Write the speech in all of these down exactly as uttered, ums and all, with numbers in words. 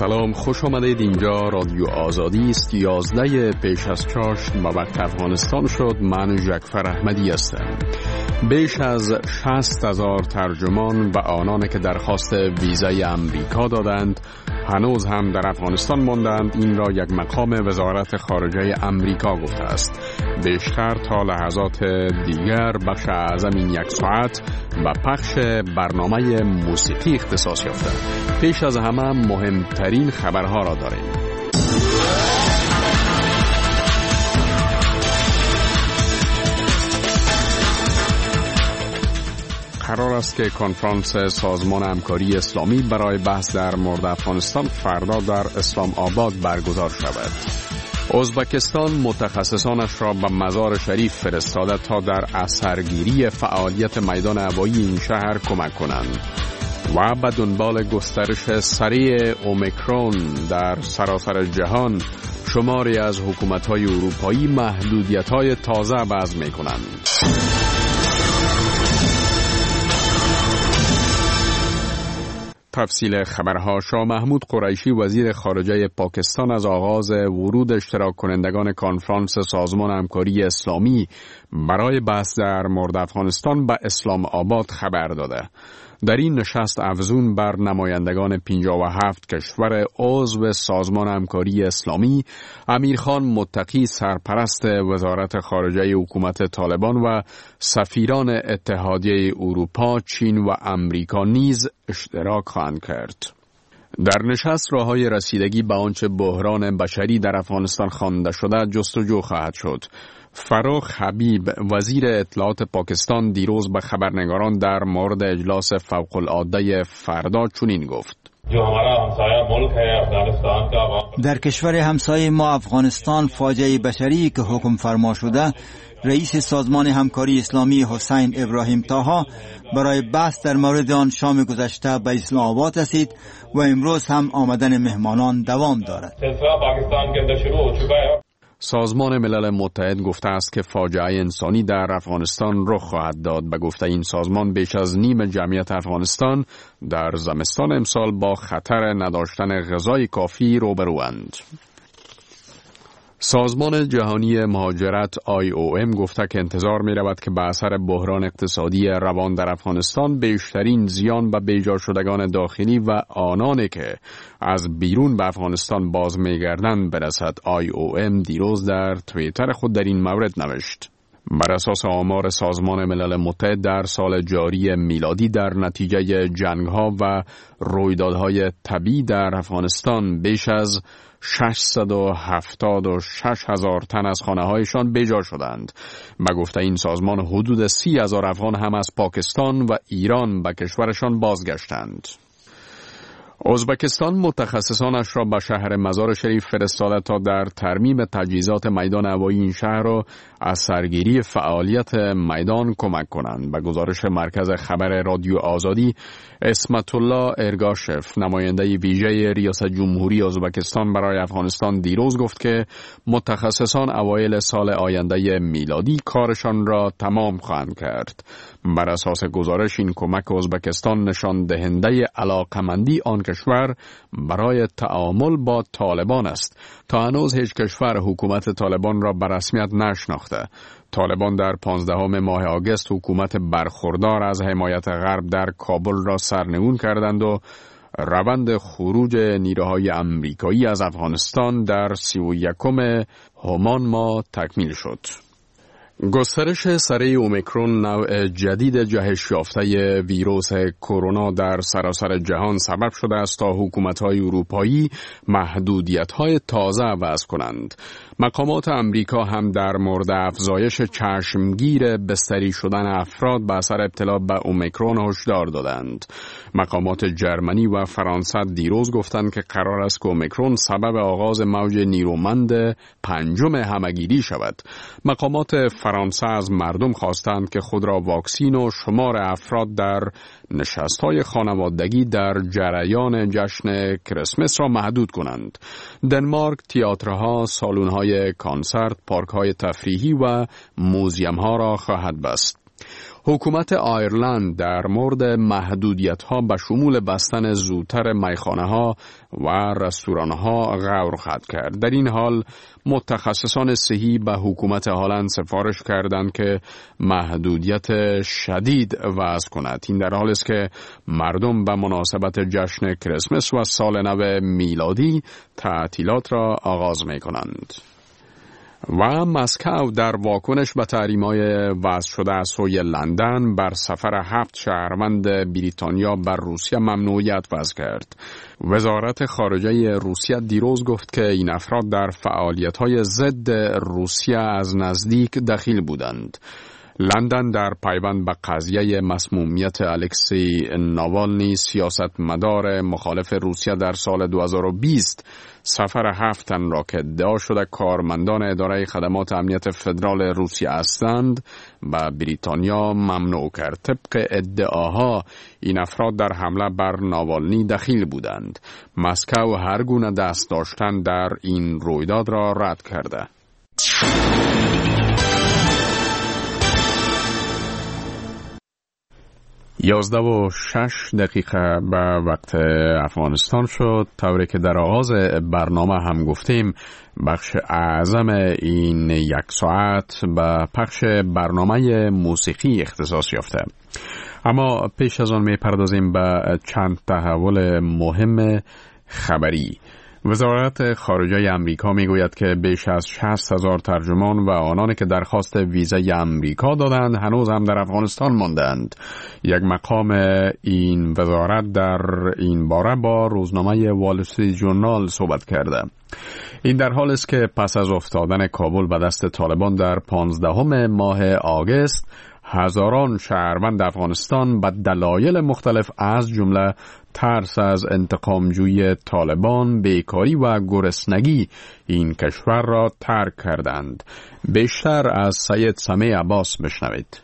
سلام، خوش آمدید. اینجا رادیو آزادی است. یازده پیش از چاشت به وقت افغانستان شد. من جعفر احمدی هستم. بیش از شصت هزار ترجمان و آنانی که درخواست ویزای امریکا دادند هنوز هم در افغانستان ماندند. این را یک مقام وزارت خارجه امریکا گفته است. بیشتر تا لحظات دیگر بخش اعظم این یک ساعت و پخش برنامه موسیقی اختصاص یافته. پیش از همه مهمترین خبرها را داریم. قرار است که کنفرانس سازمان همکاری اسلامی برای بحث در مورد افغانستان فردا در اسلام آباد برگزار شود. ازبکستان متخصصانش را به مزار شریف فرستاده تا در اثرگیری فعالیت میدان هوایی این شهر کمک کنند. و به دنبال گسترش سریع اومیکرون در سراسر جهان شماری از حکومت‌های اروپایی محدودیت‌های تازه وضع می‌کنند. تفصیل خبرها. شاه محمود قریشی وزیر خارجه پاکستان از آغاز ورود اشتراک کنندگان کنفرانس سازمان همکاری اسلامی برای بحث در مورد افغانستان به اسلام آباد خبر داده. در این نشست افزون بر نمایندگان پنجاه و هفت کشور عضو سازمان همکاری اسلامی، امیرخان متقی سرپرست وزارت خارجه حکومت طالبان و سفیران اتحادیه اروپا، چین و امریکا نیز اشتراک خواهند کرد. در نشست راه‌های رسیدگی به آنچه بحران بشری در افغانستان خوانده شده جستجو خواهد شد. فروخ حبیب وزیر اطلاعات پاکستان دیروز به خبرنگاران در مورد اجلاس فوق‌العاده فردا چنین گفت: در کشور همسایه ما افغانستان فاجعه بشری که حکم فرما شده، رئیس سازمان همکاری اسلامی حسین ابراهیم طاها برای بحث در مورد آن شام گذشته به اسلام آباد رسید و امروز هم آمدن مهمانان دوام دارد. سازمان ملل متحد گفته است که فاجعه انسانی در افغانستان رخ خواهد داد. به گفته این سازمان بیش از نیم جمعیت افغانستان در زمستان امسال با خطر نداشتن غذای کافی روبروند. سازمان جهانی مهاجرت آی او ام گفته که انتظار می رود که به اثر بحران اقتصادی روان در افغانستان بیشترین زیان به بیجا شدگان داخلی و آنانی که از بیرون به افغانستان باز می گردند برسد. آی او ام دیروز در توییتر خود در این مورد نوشت: بر اساس آمار سازمان ملل متحد در سال جاری میلادی در نتیجه جنگ‌ها و رویدادهای طبیعی در افغانستان بیش از ششصد و هفتاد و شش هزار تن از خانه‌هایشان بیجا شدند. به گفته این سازمان حدود سی هزار افغان هم از پاکستان و ایران به کشورشان بازگشتند. ازبکستان متخصصانش را به شهر مزار شریف فرستاده تا در ترمیم تجهیزات میدان هوایی این شهر را از سرگیری فعالیت میدان کمک کنند. به گزارش مرکز خبر رادیو آزادی، اسمت الله ارگاشف نماینده ویژه ریاست جمهوری ازبکستان برای افغانستان دیروز گفت که متخصصان اوایل سال آینده میلادی کارشان را تمام خواهند کرد. بر اساس گزارش این کمک ازبکستان نشان دهنده علاقمندی آن کشور برای تعامل با طالبان است. تا هنوز هیچ کشور حکومت طالبان را به رسمیت نشناخته. طالبان در پانزدهم ماه آگوست حکومت برخوردار از حمایت غرب در کابل را سرنگون کردند و روند خروج نیروهای امریکایی از افغانستان در سی و یکم همان ماه تکمیل شد. گسترش سریع اومیکرون نوع جدید جهش یافته ویروس کرونا در سراسر جهان سبب شده است تا حکومت‌های اروپایی محدودیت‌های تازه وضع کنند. مقامات امریکا هم در مورد افزایش چشمگیر بستری شدن افراد به اثر ابتلا به اومیکرون هشدار دادند. مقامات جرمنی و فرانسه دیروز گفتند که قرار است که اومیکرون سبب آغاز موج نیرومند پنجم همگیری شود. مقامات فرانسه از مردم خواستند که خود را واکسین و شمار افراد در نشست‌های خانوادگی در جریان جشن کریسمس را محدود کنند. دنمارک تئاترها، سالن‌های کنسرت، پارک‌های تفریحی و موزیم‌ها را خواهد بست. حکومت آیرلند در مورد محدودیت‌ها به شمول بستن زودتر میخانه‌ها و رستوران‌ها غور خواهد کرد. در این حال متخصصان صحی به حکومت هلند سفارش کردند که محدودیت شدید وضع کند. این در حالی است که مردم به مناسبت جشن کریسمس و سال نو میلادی تعطیلات را آغاز می کنند. و مسکو در واکنش به تحریم‌های وضع شده از سوی لندن بر سفر هفت شهروند بریتانیا بر روسیه ممنوعیت وضع کرد. وزارت خارجه روسیه دیروز گفت که این افراد در فعالیت‌های ضد روسیه از نزدیک دخیل بودند. لندن در پیوند به قضیه مسمومیت الکسی ناوالنی سیاستمدار مخالف روسیه در سال دو هزار و بیست سفر هفت تن را که ادعا شده کارمندان اداره خدمات امنیت فدرال روسیه هستند به بریتانیا ممنوع کرد. طبق ادعاها این افراد در حمله بر ناوالنی دخیل بودند. مسکو هر گونه دست داشتن در این رویداد را رد کرده. یازده و شش دقیقه به وقت افغانستان شد، طوری که در آغاز برنامه هم گفتیم بخش اعظم این یک ساعت به پخش برنامه موسیقی اختصاص یافته. اما پیش از آن می پردازیم به چند تحول مهم خبری. وزارت خارجه امریکا می گوید که بیش از شصت هزار ترجمان و آنانی که درخواست ویزای امریکا دادند هنوز هم در افغانستان ماندند. یک مقام این وزارت در این باره با روزنامه وال استریت ژورنال صحبت کرده. این در حال است که پس از افتادن کابل به دست طالبان در پانزدهم ماه آگوست هزاران شهروند افغانستان به دلایل مختلف از جمله ترس از انتقامجویی طالبان، بیکاری و گرسنگی این کشور را ترک کردند. بیشتر از سید سمیع عباس بشنوید.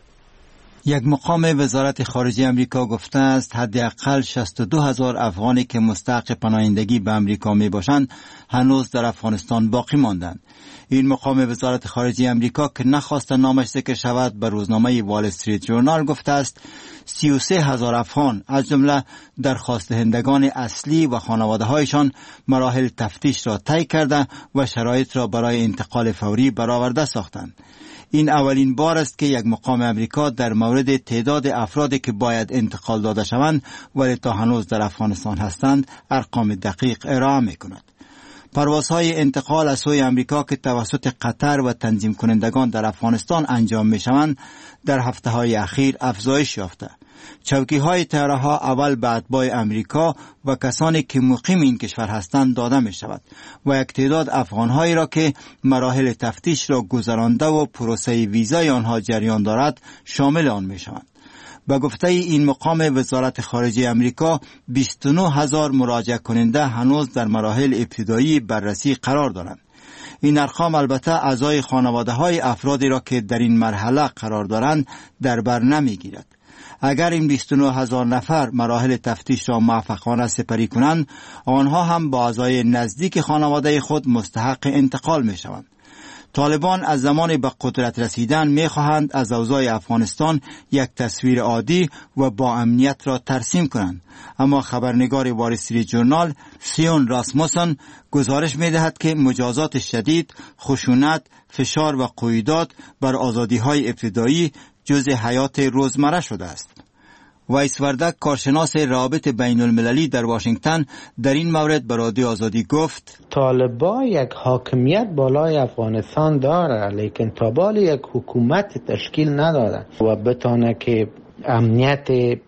یک مقام وزارت خارجه امریکا گفته است حداقل شصت و دو هزار افغانی که مستحق پناهندگی به امریکا می باشند هنوز در افغانستان باقی ماندند. این مقام وزارت خارجه امریکا که نخواست نامش ذکر شود به روزنامه وال استریت ژورنال گفته است سی و سه هزار افغان از جمله درخواست دهندگان اصلی و خانواده هایشان مراحل تفتیش را طی کرده و شرایط را برای انتقال فوری برآورده ساختند. این اولین بار است که یک مقام امریکا در مورد تعداد افرادی که باید انتقال داده شوند ولی تا هنوز در افغانستان هستند ارقام دقیق ارائه می کند. پروازهای انتقال از سوی امریکا که توسط قطر و تنظیم کنندگان در افغانستان انجام می شوند در هفته های اخیر افزایش یافته. چوکی های طیاره ها اول به اتباع امریکا و کسانی که مقیم این کشور هستند داده می شود و یک تعداد افغان هایی را که مراحل تفتیش را گذرانده و پروسه ویزای آنها جریان دارد شامل آن می شوند. به گفته این مقام وزارت خارجه امریکا بیست و نه هزار مراجعه کننده هنوز در مراحل ابتدایی بررسی قرار دارند. این ارقام البته اعضای خانواده های افرادی را که در این مرحله قرار دارند در بر نمی گیرد. اگر این بیست و نه هزار نفر مراحل تفتیش را موفقانه سپری کنند آنها هم با اعضای نزدیک خانواده خود مستحق انتقال می شوند. طالبان از زمان به قدرت رسیدن می خواهند از اوضاع افغانستان یک تصویر عادی و با امنیت را ترسیم کنند، اما خبرنگار وال استریت ژورنال سیون راسموسن گزارش می دهد که مجازات شدید، خشونت، فشار و قیودات بر آزادی‌های ابتدایی جزء حیات روزمره شده است. وایس وردک کارشناس روابط بین المللی در واشنگتن در این مورد به رادیو آزادی گفت طالبان یک حاکمیت بالای افغانستان داره لیکن تا بال یک حکومت تشکیل نداره و بتونه که امنیت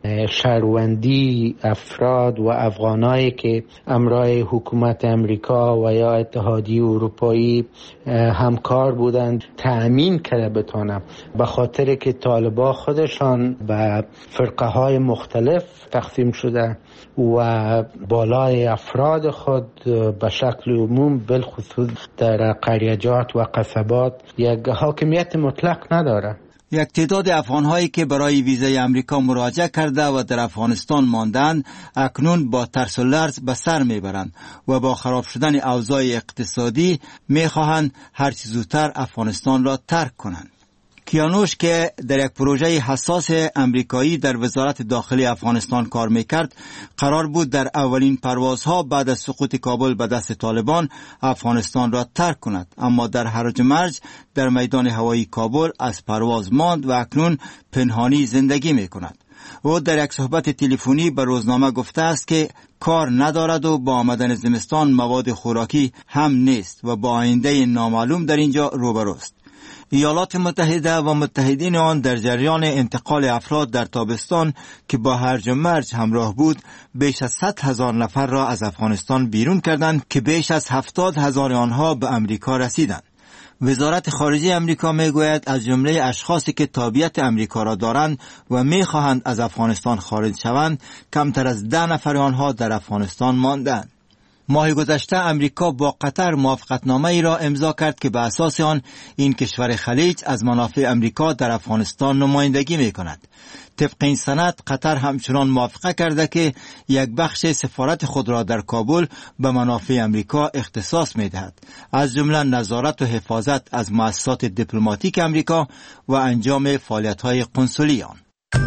شهروندی افراد و افغانایی که امرای حکومت امریکا و یا اتحادیه اروپایی همکار بودند تأمین کرده بتونه، به خاطر که طالبان خودشان به فرقه های مختلف تقسیم شده و بالای افراد خود به شکل عموم بالخصوص در قریجات و قصبات یک حاکمیت مطلق نداره. یک تعداد افغان‌هایی که برای ویزای امریکا مراجعه کرده و در افغانستان ماندند اکنون با ترس و لرز به سر میبرند و با خراب شدن اوضاع اقتصادی میخواهند هر چه زودتر افغانستان را ترک کنند. کیانوش که در یک پروژه حساس امریکایی در وزارت داخلی افغانستان کار میکرد، قرار بود در اولین پروازها بعد از سقوط کابل به دست طالبان افغانستان را ترک کند، اما در هرج و مرج در میدان هوایی کابل از پرواز ماند و اکنون پنهانی زندگی میکند. او در یک صحبت تلفنی به روزنامه گفته است که کار ندارد و با آمدن زمستان مواد خوراکی هم نیست و با آینده نامعلوم در اینجا روبروست. ایالات متحده و متحدین آن در جریان انتقال افراد در تابستان که با هرج و مرج همراه بود، بیش از صد هزار نفر را از افغانستان بیرون کردند که بیش از هفتاد هزار آنها به امریکا رسیدند. وزارت خارجه امریکا میگوید از جمله اشخاصی که تابعیت امریکا را دارند و میخواهند از افغانستان خارج شوند، کمتر از ده نفر آنها در افغانستان ماندند. ماه گذشته امریکا با قطر موافقتنامه ای را امضا کرد که به اساس آن این کشور خلیج از منافع امریکا در افغانستان نمایندگی می کند. طبق این سند قطر همچنان موافقه کرده که یک بخش سفارت خود را در کابل به منافع امریکا اختصاص می دهد، از جمله نظارت و حفاظت از مؤسسات دیپلماتیک امریکا و انجام فعالیت های قنصلی آن.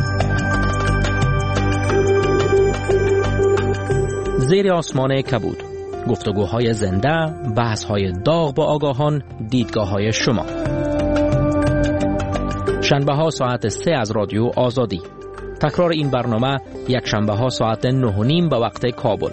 زیر آسمان کبود، گفتگوهای زنده، بحث‌های داغ با آگاهان، دیدگاه‌های شما. شنبه ها ساعت سه از رادیو آزادی. تکرار این برنامه یک شنبه ها ساعت نه و نیم به وقت کابل.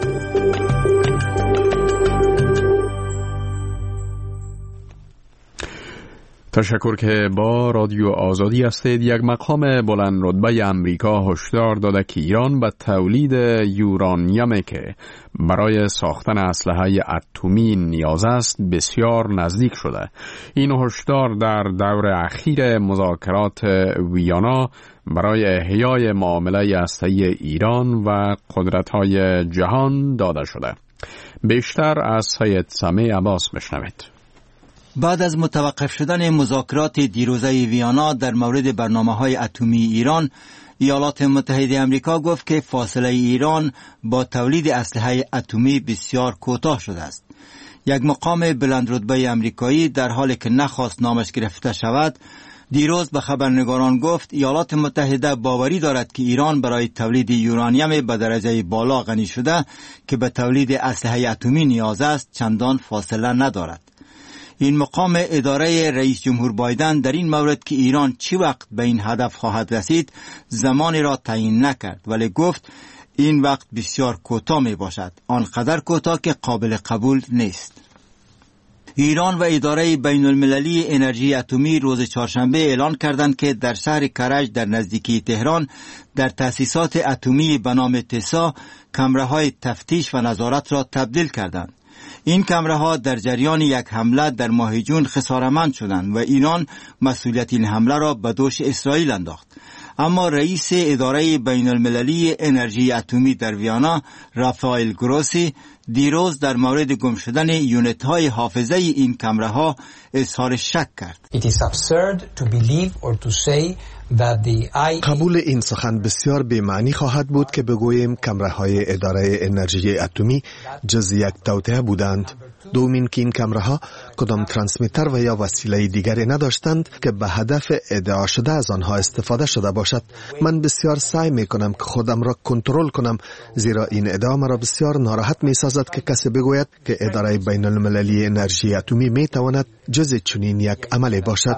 تشکر که با رادیو آزادی هستید. یک مقام بلند رتبه امریکا هشدار داده که ایران به تولید یورانیومی که برای ساختن اسلحه اتمی نیاز است بسیار نزدیک شده. این هشدار در دور اخیر مذاکرات ویانا برای احیای معامله هسته‌ای ایران و قدرت‌های جهان داده شده. بیشتر از سید سمیع عباس بشنوید. بعد از متوقف شدن مذاکرات دیروزه ویانا در مورد برنامه‌های اتمی ایران، ایالات متحده آمریکا گفت که فاصله ایران با تولید اسلحه اتمی بسیار کوتاه شده است. یک مقام بلند رتبه آمریکایی در حالی که نخواست نامش گرفته شود، دیروز به خبرنگاران گفت ایالات متحده باوری دارد که ایران برای تولید یورانیم به درجه بالا غنی شده که به تولید اسلحه اتمی نیاز است چندان فاصله ندارد. این مقام اداره رئیس جمهور بایدن در این مورد که ایران چی وقت به این هدف خواهد رسید زمانی را تعیین نکرد، ولی گفت این وقت بسیار کوتاه می باشد، آنقدر کوتاه که قابل قبول نیست. ایران و اداره بین المللی انرژی اتمی روز چهارشنبه اعلان کردند که در شهر کرج در نزدیکی تهران در تأسیسات اتمی به نام تسا کامراهای تفتیش و نظارت را تبدیل کردند. این کامراها در جریان یک حمله در ماه جون خسارتمند شدند و ایران مسئولیت این حمله را به دوش اسرائیل انداخت. اما رئیس اداره بین المللی انرژی اتمی در ویانا رافائل گروسی دیروز در مورد گم شدن یونیت های حافظه این کامراها اظهار شک کرد. It is absurd to believe or to say that the I... قبول این سخن بسیار بی‌معنی خواهد بود که بگوییم کامراهای اداره انرژی اتمی جز یک توطئه بودند. دومین که این کامراها کدام ترانسمیتر و یا وسیله دیگری نداشتند که به هدف ادعا شده از آنها استفاده شده باشد. من بسیار سعی می کنم که خودم را کنترل کنم، زیرا این ادعا مرا بسیار ناراحت می سازد که کسی بگوید که اداره بین المللی انرژی اتمی می تواند جز چنین یک عملی باشد.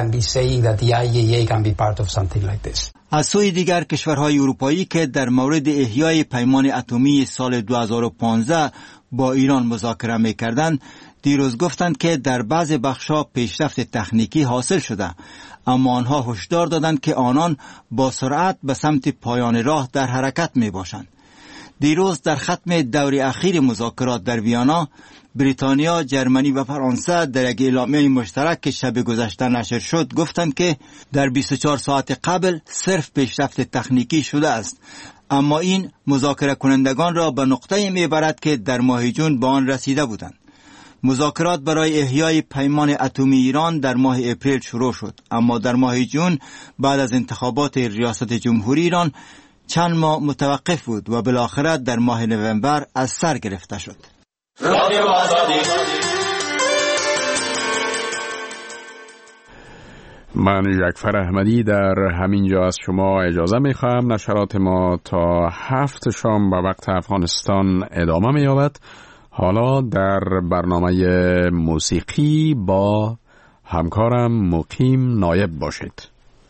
از سوی دیگر کشورهای اروپایی که در مورد احیای پیمان اتمی سال دو هزار و پانزده با ایران مذاکره می‌کردند، دیروز گفتند که در بعض بخش‌ها پیشرفت تکنیکی حاصل شده، اما آنها هشدار دادند که آنان با سرعت به سمت پایان راه در حرکت می‌باشند. دیروز در ختم دور اخیر مذاکرات در ویانا، بریتانیا، جرمنی و فرانسه در یک اعلامیه مشترک که شب گذشته نشر شد گفتند که در بیست و چهار ساعت قبل صرف پیشرفت تکنیکی شده است، اما این مذاکره کنندگان را به نقطه‌ای میبرد که در ماه جون به آن رسیده بودند. مذاکرات برای احیای پیمان اتمی ایران در ماه اپریل شروع شد، اما در ماه جون بعد از انتخابات ریاست جمهوری ایران چند ماه متوقف بود و بالاخره در ماه نوامبر از سر گرفته شد. رادیو آزادی. من جعفر احمدی در همین جا از شما اجازه میخواهم. نشرات ما تا هفت شام به وقت افغانستان ادامه مییابد. حالا در برنامه موسیقی با همکارم مقیم نایب باشید.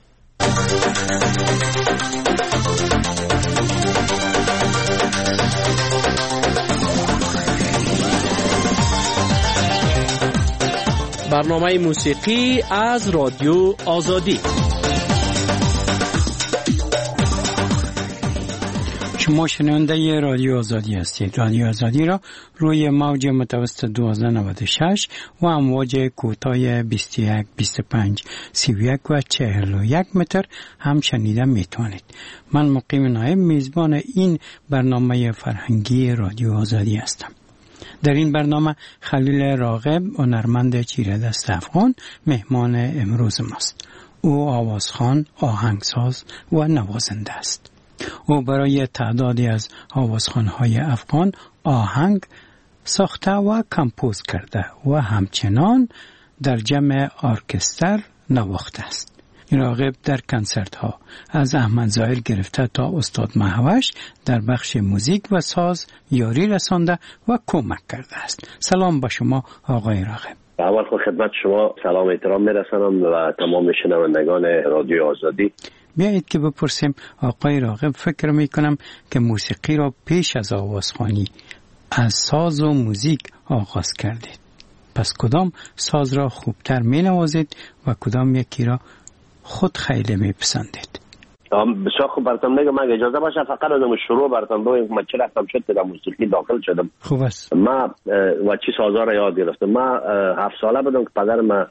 برنامه موسیقی از رادیو آزادی. شما شنونده رادیو آزادی هستید. رادیو آزادی را روی موج متوسط دوازده نود و شش و امواج کوتاه بیست و یک، بیست و پنج، سی و یک و چهل و یک متر هم شنیده میتوانید. من مقیم نایب میزبان این برنامه فرهنگی رادیو آزادی هستم. در این برنامه خلیل راغب، هنرمند چیره‌دست افغان، مهمان امروز ماست. او آوازخوان، آهنگساز و نوازنده است. او برای تعدادی از آوازخوان‌های افغان آهنگ ساخته و کمپوز کرده و همچنان در جمع ارکستر نواخته است. راغب در کنسرت ها از احمد ظاهر گرفته تا استاد مهوش در بخش موزیک و ساز یاری رسانده و کمک کرده است. سلام با شما آقای راغب. اول خود خدمت شما سلام و احترام میرسانم و تمام شنوندگان رادیو آزادی. بیایید که بپرسیم آقای راغب، فکر میکنم که موسیقی را پیش از آوازخوانی از ساز و موزیک آغاز کردید. پس کدام ساز را خوبتر می نوازید و کدام یکی را خود خیلی میپسندید؟ بسیار خوب براتون میگم. اگه اجازه باشه فقط از شروع براتون بگم من چه رفتم شد در موسیقی داخل شدم. خوب است. ما و چی سازا را یاد گرفتم. ما هفت ساله بودم که پدر ما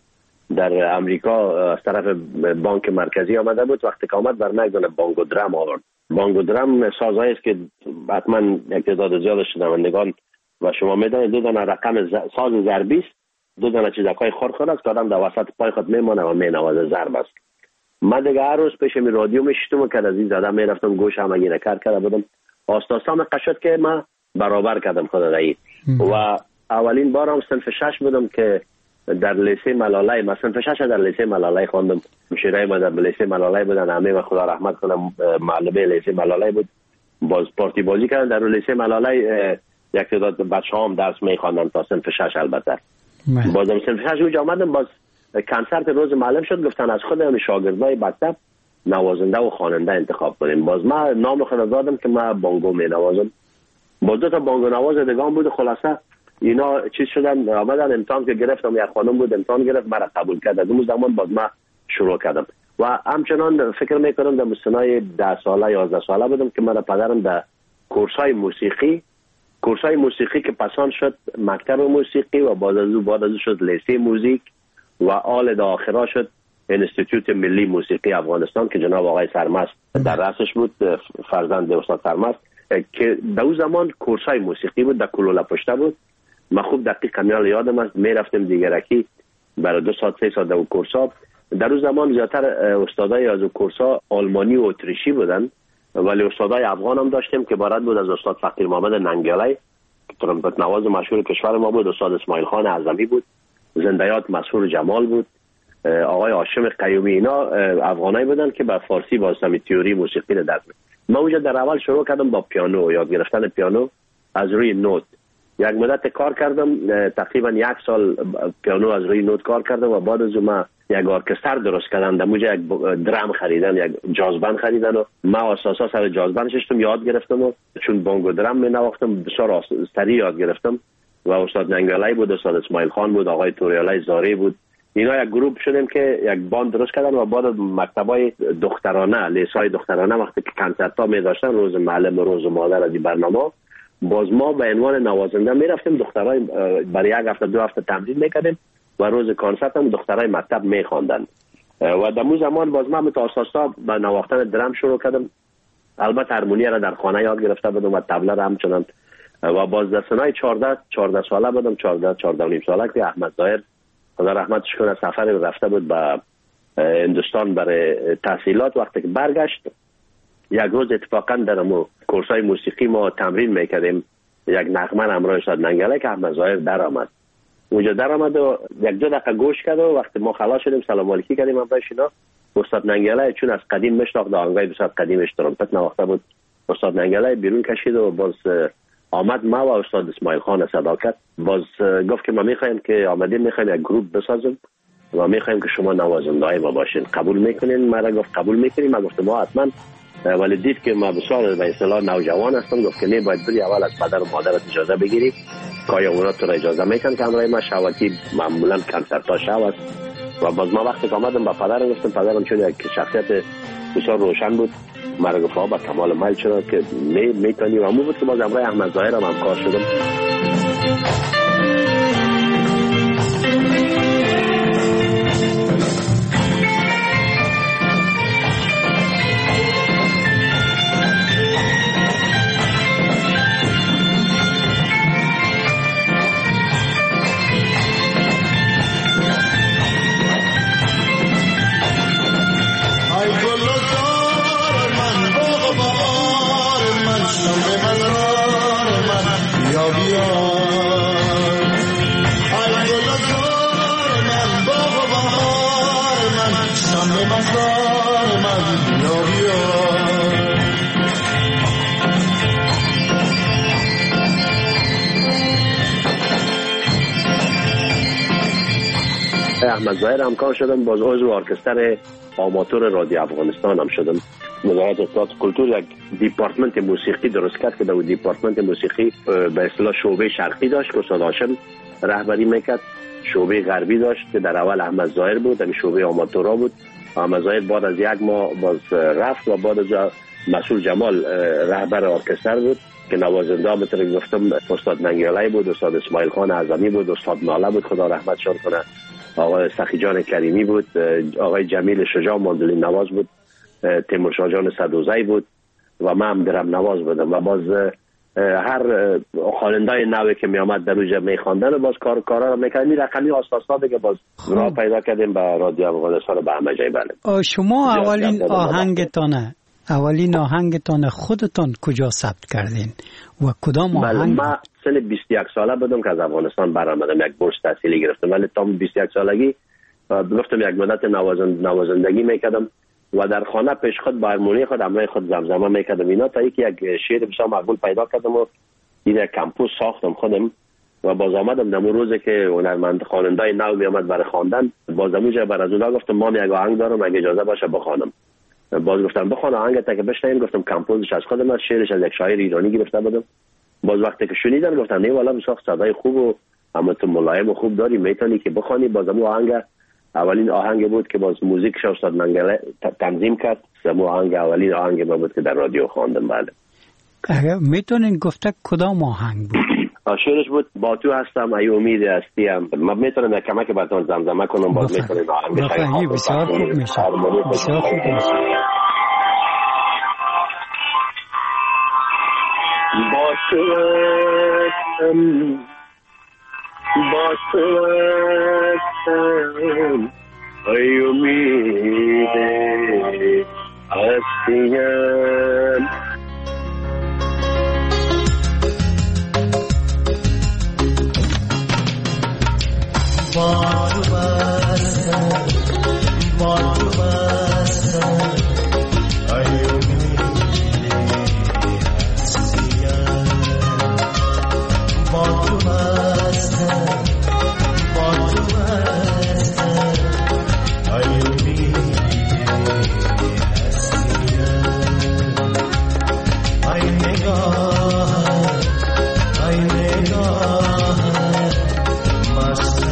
در امریکا از طرف بانک مرکزی آمده بود. وقتی که آمد بر من دونه بانگو درام آورد. بانگو درام سازایی است که حتما یک تعداد زیاد شنوندگان و شما میدونید دو دونه رقم ساز ضربی است، دو دونه چیزکای خرد است که آدم در وسط پای خود میمونه و مینوازه، ضرب است. من دیگه هر روز پیش می رادیو میشتم و که از این زده میرفتم گوش هم اگه نکر کرده بودم. آستاسام قشد که من برابر کردم خود رایی و اولین بار هم صنف شش بودم که در لیسه ملالای، من صنف شش در لیسه ملالای خواندم. مشیرای ما در لیسه ملالای بودن، همه و خدا رحمت کنم معلمه لیسه ملالای بود. باز پارتی بازی کردن در لیسه ملالای. یک تعداد بچه‌ها هم درس میخواندن تا صنف شش. البته بازم صنف شش اونجا آمدم. باز کنسرت روز معلم شد، گفتن از خود هم شاگردای مکتب نوازنده و خواننده انتخاب کنیم. باز من نام خود دادم که من بانگو می نوازم. باز دو تا بانگو نواز دیگه بود. خلاصه اینا چیز شدن، آمدن امتحان که گرفتم، یک خانم بود امتحان گرفت، مرا قبول کرد. از اون زمان باز من شروع کردم و همچنان فکر میکنم در سنای ده ساله یازده ساله بودم که من پدرم در کورسای موسیقی کورسای موسیقی که پسان شد مکتب موسیقی و بعد از اون بعد از اون شد لیسه موزیک و آل دا آخرا شد انستیتوت ملی موسیقی افغانستان که جناب آقای سرمست در رأسش بود، فرزند استاد سرمست، که در اون زمان کورسای موسیقی بود، در کلولا پشته بود. من خوب دقیق کمیال یادم است. می رفتیم دیگرکی برای دو ساعت سه ساعت در اون کورسا. در اون زمان زیادتر استادای از اون کورسا آلمانی و اتریشی بودن، ولی استادای افغان هم داشتیم که بارد بود از استاد فقیر محمد ننگلای که ترمپت نواز مشهور کشور ما بود، استاد اسماعیل خان اعظمی بود، زندیات مسحور جمال بود، آقای هاشم قیومی. اینا افغانایی بودن که به فارسی واسطه تئوری موسیقی رو درس می‌دادن. من اونجا در اول شروع کردم با پیانو، یاد گرفتن پیانو از روی نوت. یک مدت کار کردم، تقریبا یک سال پیانو از روی نوت کار کردم و بعد از اون ما یک ارکستر درست کردن. در اونجا یک درام خریدن، یک جاز بند خریدن و ما اساسا سر جاز بند شدم، یاد گرفتم و چون بانگو درام می نواختم بسیار سریع یاد گرفتم و استاد ننگلای بود، استاد اسماعیل خان بود، آقای توریالای زاری بود. اینا یک گروپ شدیم که یک باند درست کردن و بعد مکتبای دخترانه، لیسای دخترانه وقتی که کنسرت ها می داشتن، روز معلم و روز مادر از این برنامه، باز ما به عنوان نوازنده می رفتیم دخترای برای یک هفته دو هفته تمرین میکردیم و روز کنسرت هم دخترای مکتب می خواندن. و در اون زمان باز ما متاسسا به نواختن درام شروع کردم. البته هارمونی را در خانه یاد گرفته بودم و طبله را همچنان. و باز در سنای چهارده چهارده ساله بودم، چهارده چهارده و نیم ساله که احمد ظاهر خدا رحمتش کنه سفر رفته بود به هندوستان برای تحصیلات. وقتی که برگشت یک روز اتفاقا در مو کورسای موسیقی ما تمرین میکردیم، یک نغمه همراه استاد ننگلای که احمد ظاهر در آمد اونجا در آمد و یک دو دقیقه گوش کرد و وقتی ما خلاص شدیم سلام علیکی کردیم هم اینا. استاد ننگلای چون از قدیم مشتاق آهنگای بسیار قدیمش ترومپت نواخته بود، استاد ننگلای بیرون کشید و باز آمد ما و استاد اسماعیل خان صداقت باز گفت که ما میخوایم که آمدیم میخوایم یک گروپ بسازیم و میخوایم که شما نوازنده ما باشین، قبول میکنین؟ ما را گفت قبول میکنیم. ما گفتم ما حتما، ولی دید که ما بسیار به اصطلاح نوجوان هستم، گفت که نه باید بری اول از پدر و مادرت اجازه بگیری که آیا اونا تو را اجازه میکنن که همراه ما شواتی معمولا کنسرت شو است. و باز ما وقتی که آمدم با پدرم گفتم، پدرم چون یک شخصیت بسیار روشن بود، ما را گفت با کمال میل چرا که میتونی و همون بود که باز امرای احمد ظاهر هم همکار شدم. احمد ظاهر همکار شدم، باز عضو ارکستر آماتور رادیو افغانستان هم شدم. وزارت اطلاعات کلتور یک دیپارتمنت موسیقی درست کرد که در دیپارتمنت موسیقی به اصطلاح شعبه شرقی داشت که استاد هاشم رهبری میکرد، شعبه غربی داشت که در اول احمد ظاهر بود، در شعبه آماتورا بود. احمد ظاهر بعد از یک ماه باز رفت و بعد از مسئول جمال رهبر ارکستر بود که نوازنده به طور گفتم استاد ننگیالای بود، استاد اسماعیل خان اعظمی بود، استاد ناله بود خدا رحمت شان کنه، آقای سخی جان کریمی بود، آقای جمیل شجاع ماندولین نواز بود، تیمور شاه جان صدوزی بود و من هم درم نواز بودم. و باز هر خواننده نوی که می آمد در روز می خواندن و باز کار کارا رو میکردیم. این رقمی آساسا دیگه باز راه پیدا کردیم به رادیو افغانستان به همه جای. بله شما اولین آهنگتانه اولین آهنگتان خودتان کجا ثبت کردین و کدام آهنگ؟ بله من سن بیست و یک ساله بودم که از افغانستان برآمدم، یک بورس تحصیلی گرفتم، ولی تا بیست و یک سالگی گفتم یک مدت نوازند نوازندگی میکردم و در خانه پیش خود با هارمونی خود همراه خود زمزمه میکردم اینا، تا اینکه یک شعر بسیار مقبول پیدا کردم و این کمپوز ساختم خودم و باز آمدم در روزی که هنرمند خواننده نو می آمد برای خواندن، باز اونجا بر از اونها گفتم ما یک آهنگ دارم اگه اجازه باشه بخوانم. باز گفتم بخوان آهنگ تا که بشنویم، گفتم کمپوزش از خودم است، شعرش از یک شاعر ایرانی گرفته بودم. باز وقتی که شنیدم گفتم نه والا بسیار صدای خوب و اما تو ملایم و خوب داری میتونی که بخوانی. باز اون آهنگ اولین آهنگ بود که باز موزیکش استاد منگله تنظیم کرد، سمو آهنگ اولین آهنگ ما بود که در رادیو خواندم. بله اگه میتونین گفته کدام آهنگ بود؟ شعرش بود با تو هستم ای امید هستیم. من میتونم یک کمک براتون زمزمه کنم، باز میتونم آهنگش بفرمایید. بسیار خوب میشه، بسیار خوب میشه. با تو هستم با تو هستم ای امید هستیم. با تو هستم با تو هستم ای امید هستیم. با تو هستم با تو هستم ای امید هستیم. ای نگاه ای نگاه مست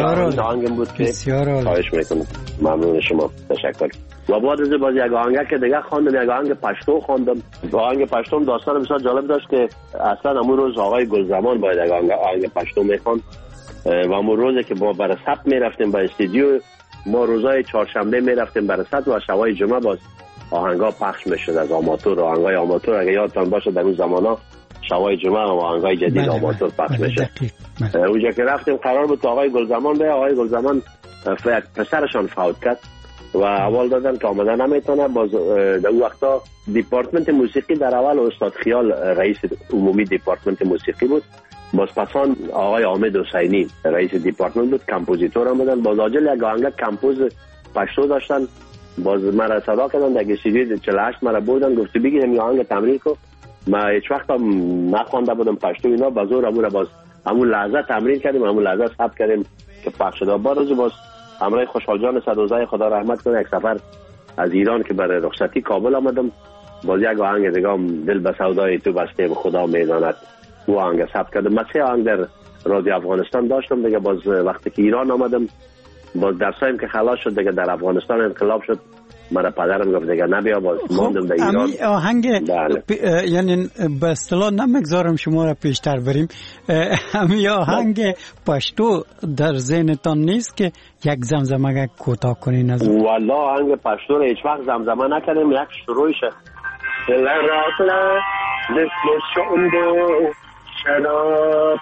بسیار آهنگم بود که خواهش میکنم. ممنون شما، تشکر. و بعد از باز یک آهنگ که دیگه خواندم، یک آهنگ پشتو خواندم. آهنگ پشتو داستان بسیار جالب داشت که اصلا امون روز آقای گلزمان باید یک آهنگ پشتو میخواند و امون روزی که با برای ثبت میرفتیم با استودیو، ما روزای چهارشنبه میرفتیم برای ثبت و شبای جمعه باز آهنگا پخش میشد از آماتور. آهنگای آماتور اگه یادتان باشه در اون زمانا شبای جمعه آهنگای جدید آماتور پخش میشد. اونجا که رفتیم قرار بود آقای گلزمان به آقای گلزمان پسرشان فوت کرد و اول دادن که آمده نمیتونه. باز در اون وقتا دیپارتمنت موسیقی در اول استاد خیال رئیس عمومی دیپارتمنت موسیقی بود، باز پسان آقای حامد حسینی رئیس دیپارتمنت بود، کمپوزیتور هم بودن. باز آجل یک آهنگ کمپوز پشتو داشتن، باز مرا صدا کردن در استودیو چهل و هشت مرا بردن، گفت بگیرم یه آهنگ تمرین کو. ما هیچ وقت هم نخوانده بودم پشتو اینا، بازور امور باز همون لحظه تمرین کردیم، همون لحظه ثبت کردیم که پخش شد. بعد باز همراه خوشحال جان صدوزای خدا رحمت کنه یک سفر از ایران که برای رخصتی کابل آمدم، باز یک آهنگ دیگه هم دل به سودای تو بسته خدا میداند او آهنگ ثبت کردم. من سه آهنگ در رادیو افغانستان داشتم دیگه. باز وقتی که ایران آمدم باز درسایم که خلاص شد دیگه، در افغانستان انقلاب شد، مرا پدرم گفت دیگه نبیا، باز ماندم در ایران. خب آهنگ پ... یعنی به اصطلاح نمیگذارم شما را پیشتر بریم، همین آهنگ پشتو در ذهنتان نیست که یک زمزمه کوتاه کنین از اون؟ والله آهنگ پشتو رو هیچ وقت زمزمه نکردیم، یک شروعشه لراتلا دست شونده شراب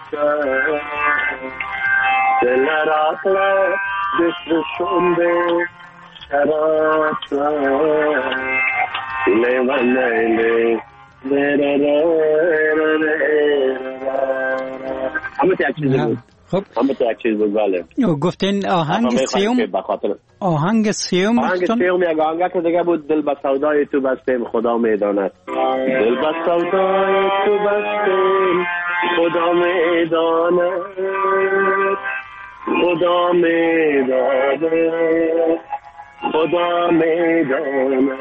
لراتلا دست شونده شراب لیوان نیلی همه تا یک چیز بود. خب همه تا یک چیز بود. بله گفتین آهنگ سیوم آهنگ سیوم آهنگ سیوم یک آهنگ که دیگه بود دل به سودای تو بستیم خدا میداند. دل به سودای تو بستیم خدا میداند، خدا میداند، خدا میداند.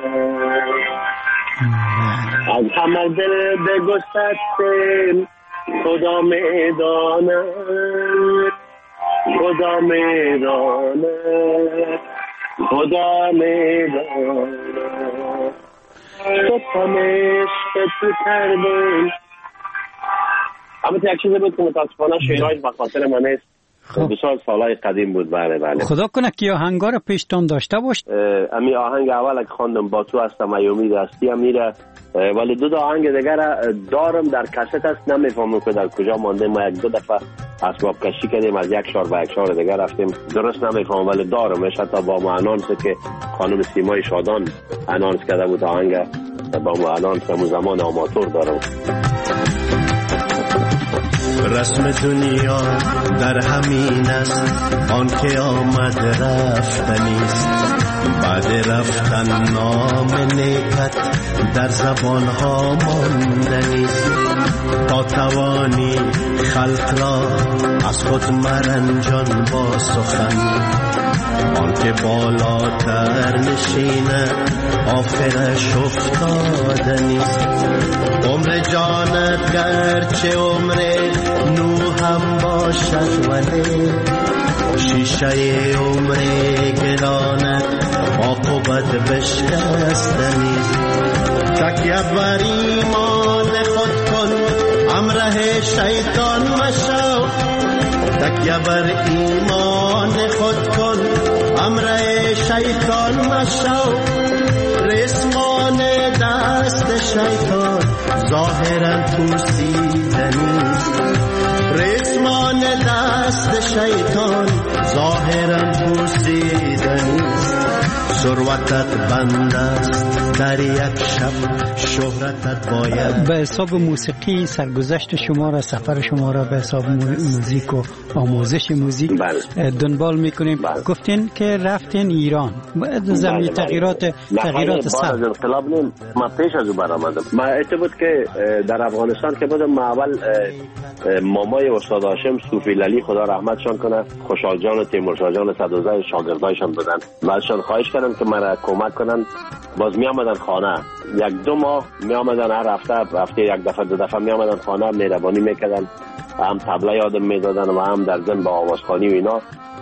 از همه دل بگسستیم خدا میداند، خدا میداند، خدا میداند. تو تمیش که تو کردیم همه تا یک چیزی بود که متاسفانه شعرهایش به خاطر من نیست. خب بسیار سالهای قدیم بود. بله بله. خدا کنه که آهنگا رو پیشتان داشته باشت. امی آهنگ اول که خواندم با تو هستم ایومی دستی هم میره، ولی دو تا آهنگ دیگر دارم در کست هست، نمیفهمم که در کجا مانده. ما یک دو دفعه اسباب کشی کردیم از یک شهر به یک شهر دیگر رفتیم، درست نمیفهمم ولی دارمش. حتی با ما انانس که خانم سیمای شادان انانس کرده بود آهنگ، با ما انانس همون زمان آماتور دارم. رسم دنیا در همین است، آن که آمد رفتنیست. بعد رفتن نام نیکت در زبان ها ماندنیست. تا توانی خلق را از خود مرنجان با سخن، آن که بالاتر نشینه آخرش افتادنیست. عمر جانت گرچه عمر نو هم باشد ولی شیشه عمر گرانت عاقبت بشکستنیست. تکیه بر ایمان خود کن همراه شیطان مشو، تکیه بر ایمان خود کن همراه شیطان مشو. رسمان دست شیطان ظاهرا پوسیدنیست. رسمان دست شیطان ظاهرا پوسیدنیست. ثروتت بند است در یک شب، شهرتت باید. به حساب موسیقی سرگذشت شما را، سفر شما را به حساب موزیک و آموزش موزیک بله. دنبال میکنیم. بله. گفتین که رفتین ایران زمین بله. تغییرات تغییرات سخت. بعد از انقلاب نیم ما پیش از او برآمدم. ما ات بود که در افغانستان که بودم، ما اول مامای استاد هاشم صوفی لالی خدا رحمتشان کنه، خوشحال جان و تیمورشاه جان صدوزای شاگردایشان بودن. بعدشان خواهش کردم که مرا کمک کنن. باز می آمدن خانه، یک دو ماه می آمدن، هر هفته هفته یک دفعه دو دفعه می آمدن خانه، مهربانی میکردن، هم طبله یادم میدادن و هم در ضمن با آوازخوانی و اینا.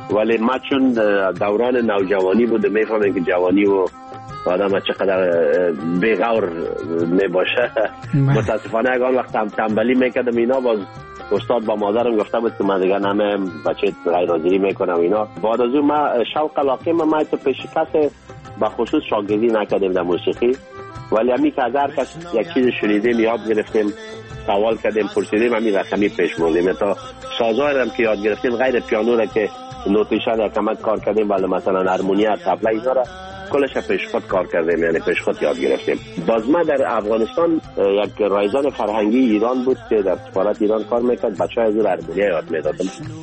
ولی ما چون دوران نوجوانی بود میفهمیم که جوانی و آدم چقدر بیغور می باشه. متاسفانه اگر وقت تنبلی میکردم اینا، باز استاد با مادرم گفته بود که من دیگه نمیم بچه غیر حاضری میکنم اینا. بعد از اون ما شوق علاقه ما ما تو پیش کس به خصوص شاگردی نکردیم در موسیقی، ولی همین که از هر کس یک چیز شنیدیم یاد گرفتیم، سوال کردیم، پرسیدیم، همین رقمی پیش بردیم. تا سازهای هم که یاد گرفتیم غیر پیانو را که نوتیشن یا کمک کار کردیم، ولی مثلا هارمونیا، طبله اینا را کلش پیش خود کار کردیم، یعنی پیش خود یاد گرفتیم. باز ما در افغانستان یک رایزان فرهنگی ایران بود که در سفارت ایران کار میکرد، بچه های از اون هارمونیا یاد میدادم.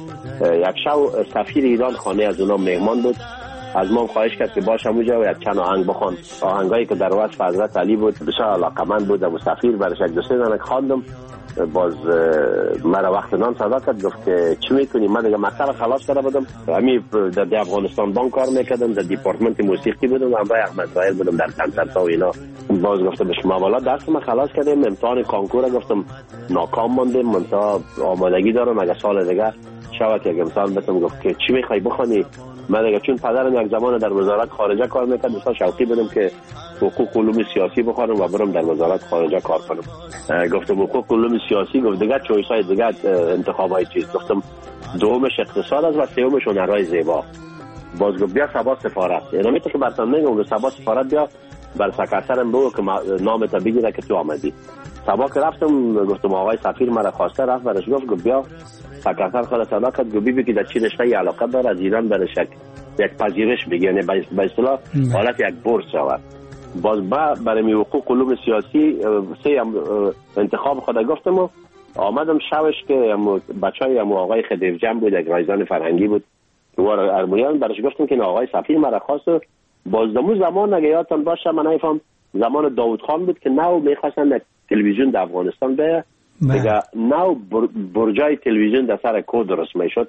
یک شب سفیر ایران خانه از اونا مهمان بود، از ما خواهش کرد که باش همونجا و یک چند آهنگ بخوان. آهنگایی که در وصف حضرت علی بود، بسیار علاقمند بود و سفیر برش یک دو سه دانه خواندم. باز مرا وقت نان صدا کرد، گفت که چی میکنی؟ من دیگه مکتب خلاص کرده بودم، همین در افغانستان بانک کار میکردم، در دیپارتمنت موسیقی بودم و همراه احمد وائل بودم در کنسرت ها و اینا. باز گفتم به شما والا درس ما خلاص کردیم، امتحان کانکور گفتم ناکام ماندیم، منتها آمادگی دارم اگه سال دیگه شود که امتحان بتم. گفت که چی میخوای بخونی؟ من دیگه چون پدرم یک زمان در وزارت خارجه کار میکرد، بسیار شوقی بودم که حقوق علوم سیاسی بخونم و برم در وزارت خارجه کار کنم. گفتم حقوق علوم سیاسی، گفت دیگه چویس های دیگه انتخاب های چیز. گفتم دومش اقتصاد است و سومش هنرهای زیبا. باز گفت بیا سبا سفارت. اینمی تو که برتم میگم که سبا سفارت بیا بر سکرترم بگو که نامت بگیره که تو آمدی. سبا که رفتم گفتم آقای سفیر مرا خواسته، رفت برش گفت گفت بیا سکرتر خود صدا کرد، گفت بی که در چی رشته علاقه داره از ایران برش یک پذیرش بگی، یعنی به اصطلاح حالت یک بورس شود. باز با برای حقوق علوم سیاسی سه انتخاب خود گفتم و آمدم شبش که بچهای هم آقای خدیوجم بود، یک رایزان فرهنگی بود و ارمونیان، برش گفتم که آقای سفیر مرا خواست. باز دمو زمان اگه یادتان باشه من نفهم زمان داوود خان بود که نو میخواستن تلویزیون در افغانستان به دیگه نو برجای تلویزیون در سر کو درست میشد.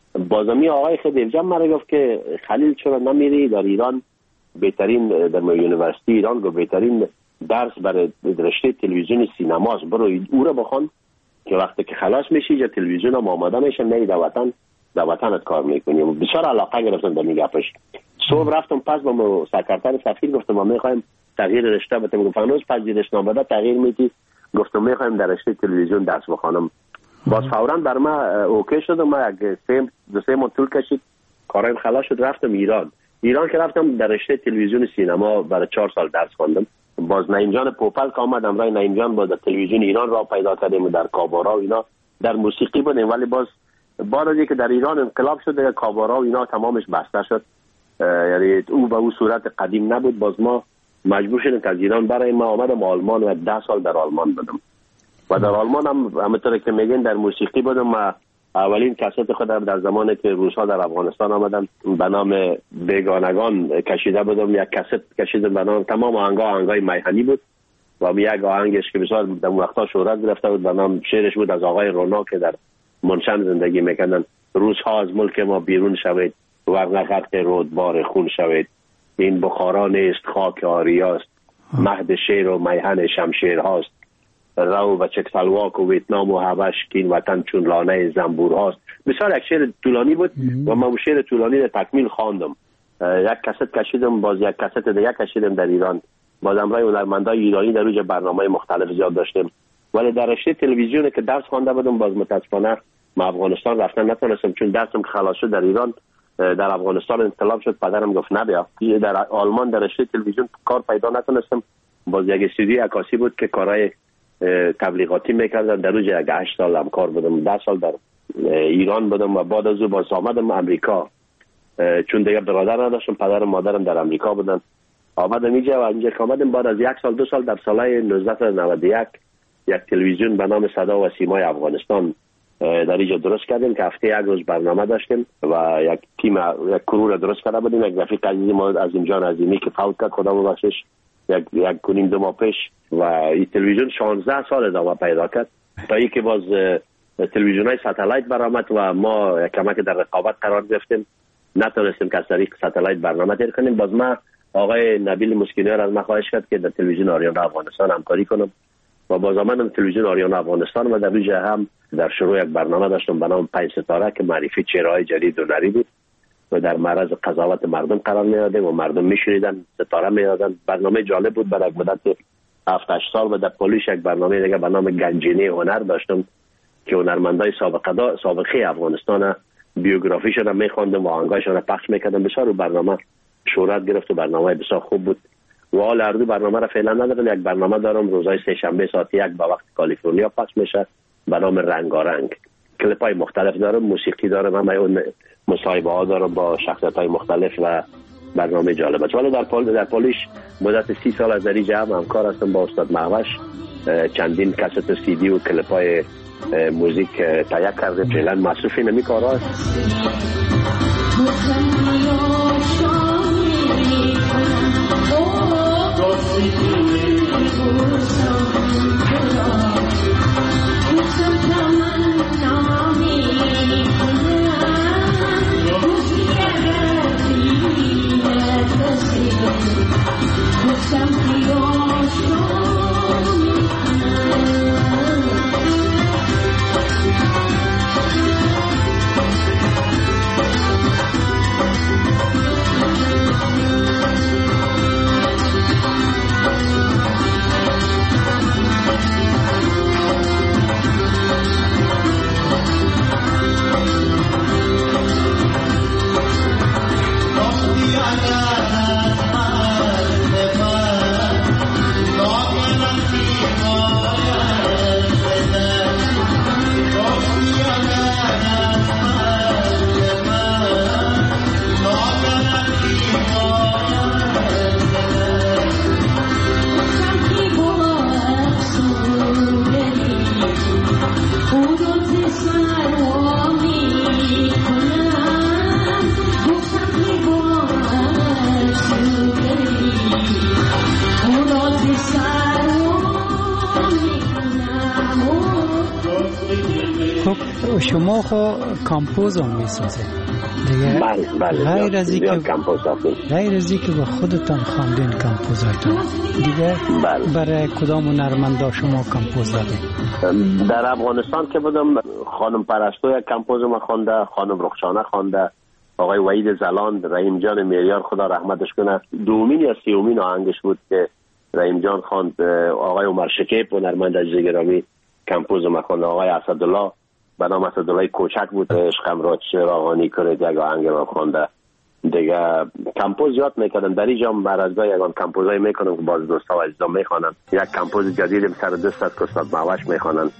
بازمی آقای خدیوجم مرا گفت که خلیل چرا نمیری در ایران بهترین در یونیورسیتی ایران گفت بهترین درس برای رشته تلویزیون سینماست، برو او رو بخوان که وقتی که خلاص میشی یا تلویزیون هم آماده میشه نه در وطن در وطنت کار میکنی. بسیار علاقه گرفتم به میگپش. صبح رفتم پس با سکرتر سفیر گفتم ما میخوایم تغییر رشته بدیم. گفت هنوز پذیرش نامه تغییر میدی؟ گفتم میخوایم در رشته تلویزیون درس بخوانم. باز فوراً بر ما اوکی شد و ما یک سه دو سه ماه طول کشید کارایم خلاص شد، رفتم ایران. ایران که رفتم در رشته تلویزیون سینما برای چهار سال درس خواندم. باز نعیم جان پوپل که آمد امرای نعیم جان با در تلویزیون ایران را پیدا کردیم و در کابارا و اینا در موسیقی بودیم، ولی باز بعد از اینکه در ایران انقلاب شد دیگه کابارا و اینا تمامش بسته شد، یعنی او به او صورت قدیم نبود. باز ما مجبور شدیم که از ایران برای ما آمدم آلمان و ده سال در آلمان بودم و در آلمان هم همونطور که میگن در موسیقی بودم. و اولین کست خودم در زمانی که روس‌ها در افغانستان آمدن به نام بیگانگان کشیده بودم، یک کست کشیدم به نام تمام آهنگا آهنگای میهنی بود و یک آهنگش که بسیار در وقتا شهرت گرفته بود به نام شعرش بود از آقای رونا که در منشن زندگی میکردن: روزها از ملک ما بیرون شوید ورنه غرق رودبار خون شوید، این بخارا نیست خاک آریاست، مهد شیر و میهن شمشیر هاست، رو و چکسلواک و ویتنام و حبش که این وطن چون لانه زنبور هاست. بسیار یک شعر طولانی بود و من شعر طولانی تکمیل خواندم. یک کست کشیدم، باز یک کست دیگه کشیدم در ایران، باز امرای هنرمندای ایرانی در روی برنامه مختلف زیاد داشتیم. ولی در رشته تلویزیون که درس خوانده بودم باز متاسفانه ما افغانستان رفتن نتونستم، چون درسم که خلاص شد در ایران در افغانستان انقلاب شد، پدرم گفت نبیا. در آلمان در رشته تلویزیون کار پیدا نتونستم. باز یک استودیو عکاسی بود که کارهای تبلیغاتی میکردن، در روز یک هشت سال هم کار بودم، ده سال در ایران بودم و بعد از او باز آمدم امریکا، چون دیگه برادر نداشتم، پدر و مادرم در امریکا بودن. آمدم اینجا و اینجا که آمدم بعد از یک سال دو سال در سال نوزده نود و یک یک تلویزیون به نام صدا و سیمای افغانستان در اینجا درست کردیم که هفته یک روز برنامه داشتیم و یک تیم یک کرو درست کرده بودیم. یک رفیق عزیزی ما از اینجا عظیمی که فوت کرد خدا ببخشش یک یک کنیم دو ماه پیش و این تلویزیون شانزده سال ادامه پیدا کرد تا اینکه باز تلویزیون‌های ساتلایت برآمد و ما کمک در رقابت قرار گرفتیم، نتونستیم که از طریق ساتلایت برنامه تیر کنیم. باز ما آقای نبیل مسکینیار از ما خواهش کرد که در تلویزیون آریانا افغانستان همکاری کنم و باز آمدم تلویزیون آریانا افغانستان و در روی هم در شروع یک برنامه داشتم به نام پنج ستاره که معرفی چهره‌های جدید و نری بود و در معرض قضاوت مردم قرار می‌دادیم و مردم می‌شنیدن، ستاره می‌دادن. برنامه جالب بود. برای مدت هفت هشت سال و در پولیش یک برنامه دیگه به نام گنجینه هنر داشتم که هنرمندای سابقه دا سابقه افغانستان بیوگرافیشون رو می‌خواندم و آهنگاشون رو پخش می‌کردم. بسیار برنامه شهرت گرفت و برنامه بسیار خوب بود. و حال هر دو برنامه را فعلا ندارم. یک برنامه دارم روزهای سه شنبه ساعت یک به وقت کالیفرنیا پخش میشه به نام رنگارنگ. کلیپ های مختلف دارم، موسیقی دارم، همه اون مصاحبه ها دارم با شخصیت های مختلف و برنامه جالب است. ولی در پول در پولیش مدت سی سال از دری جمع همکار هستم با استاد معوش. چندین کست سی دی و کلیپ های موزیک تهیه کرده. فعلا مصروف نمی کارا است. شما خو کامپوز هم میسازه دیگه؟ بله بله. غیر از اینکه غیر از اینکه به خودتان خواندین کامپوزاتون دیگه بله. برای کدام هنرمندا شما کامپوز دادین؟ در افغانستان که بودم خانم پرستو یک کامپوز ما خوانده، خانم رخشانه خوانده، آقای وحید زلاند، رحیم جان میریار خدا رحمتش کنه. دومین یا سیومین آهنگش بود که رحیم جان خواند. آقای عمر شکیب هنرمند عزیز گرامی کامپوز ما خوانده. آقای اسدالله به نام اسدالله کوچک بود، عشقم را چراغانی کرد یک آهنگ را خوانده. دیگه کامپوز یاد میکردم در اینجا مرزگاه یکان کامپوزای میکنم که باز دوستا و عزیزان میخوانن. یک کامپوز جدیدم سر دست از کستاد معوش میخوانن.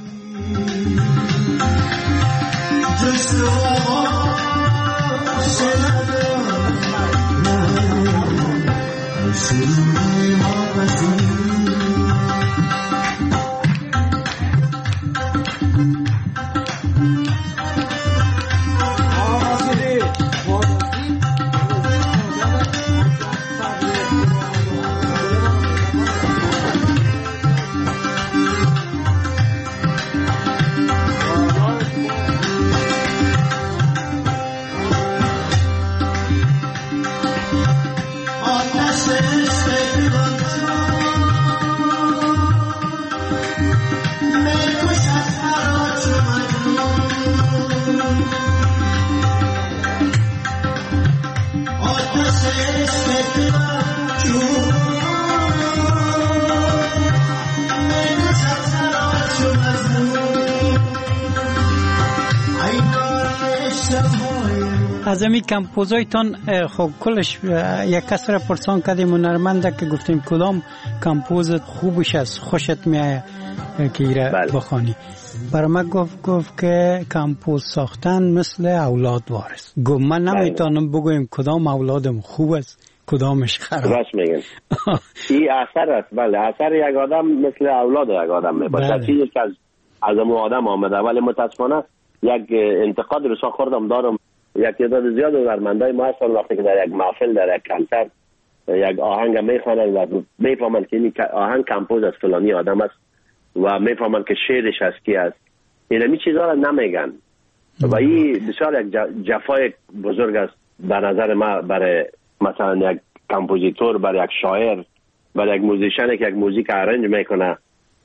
از امی کمپوزایتان خب کلش یک کس را پرسان کردیم هنرمنده که گفتیم کدام کمپوزت خوبش از خوشت میایه که ایره بخوانی. برای من گفت گفت که کمپوز ساختن مثل اولاد وارث. گفت من نمیتونم بگویم کدام اولادم خوب است کدامش خراب. راست میگن. این اثر است. بله اثر یک آدم مثل اولاد یک آدم میباشه. چیزی که از از اون آدم آمده. ولی متاسفانه یک انتقاد رسا خوردم دارم. یک تعداد زیاد هنرمندای ما هستن وقتی که در یک محفل در یک کنسرت یک آهنگ میخوانن و میفهمن که این آهنگ کمپوز از فلانی آدم است و میفهمن که شعرش از کی است. اینمی چیزا را نمیگن و این بسیار یک جفای بزرگ است به نظر ما برای مثلا یک کمپوزیتور، برای یک شاعر، برای یک موزیشن که یک موزیک ارنج میکنه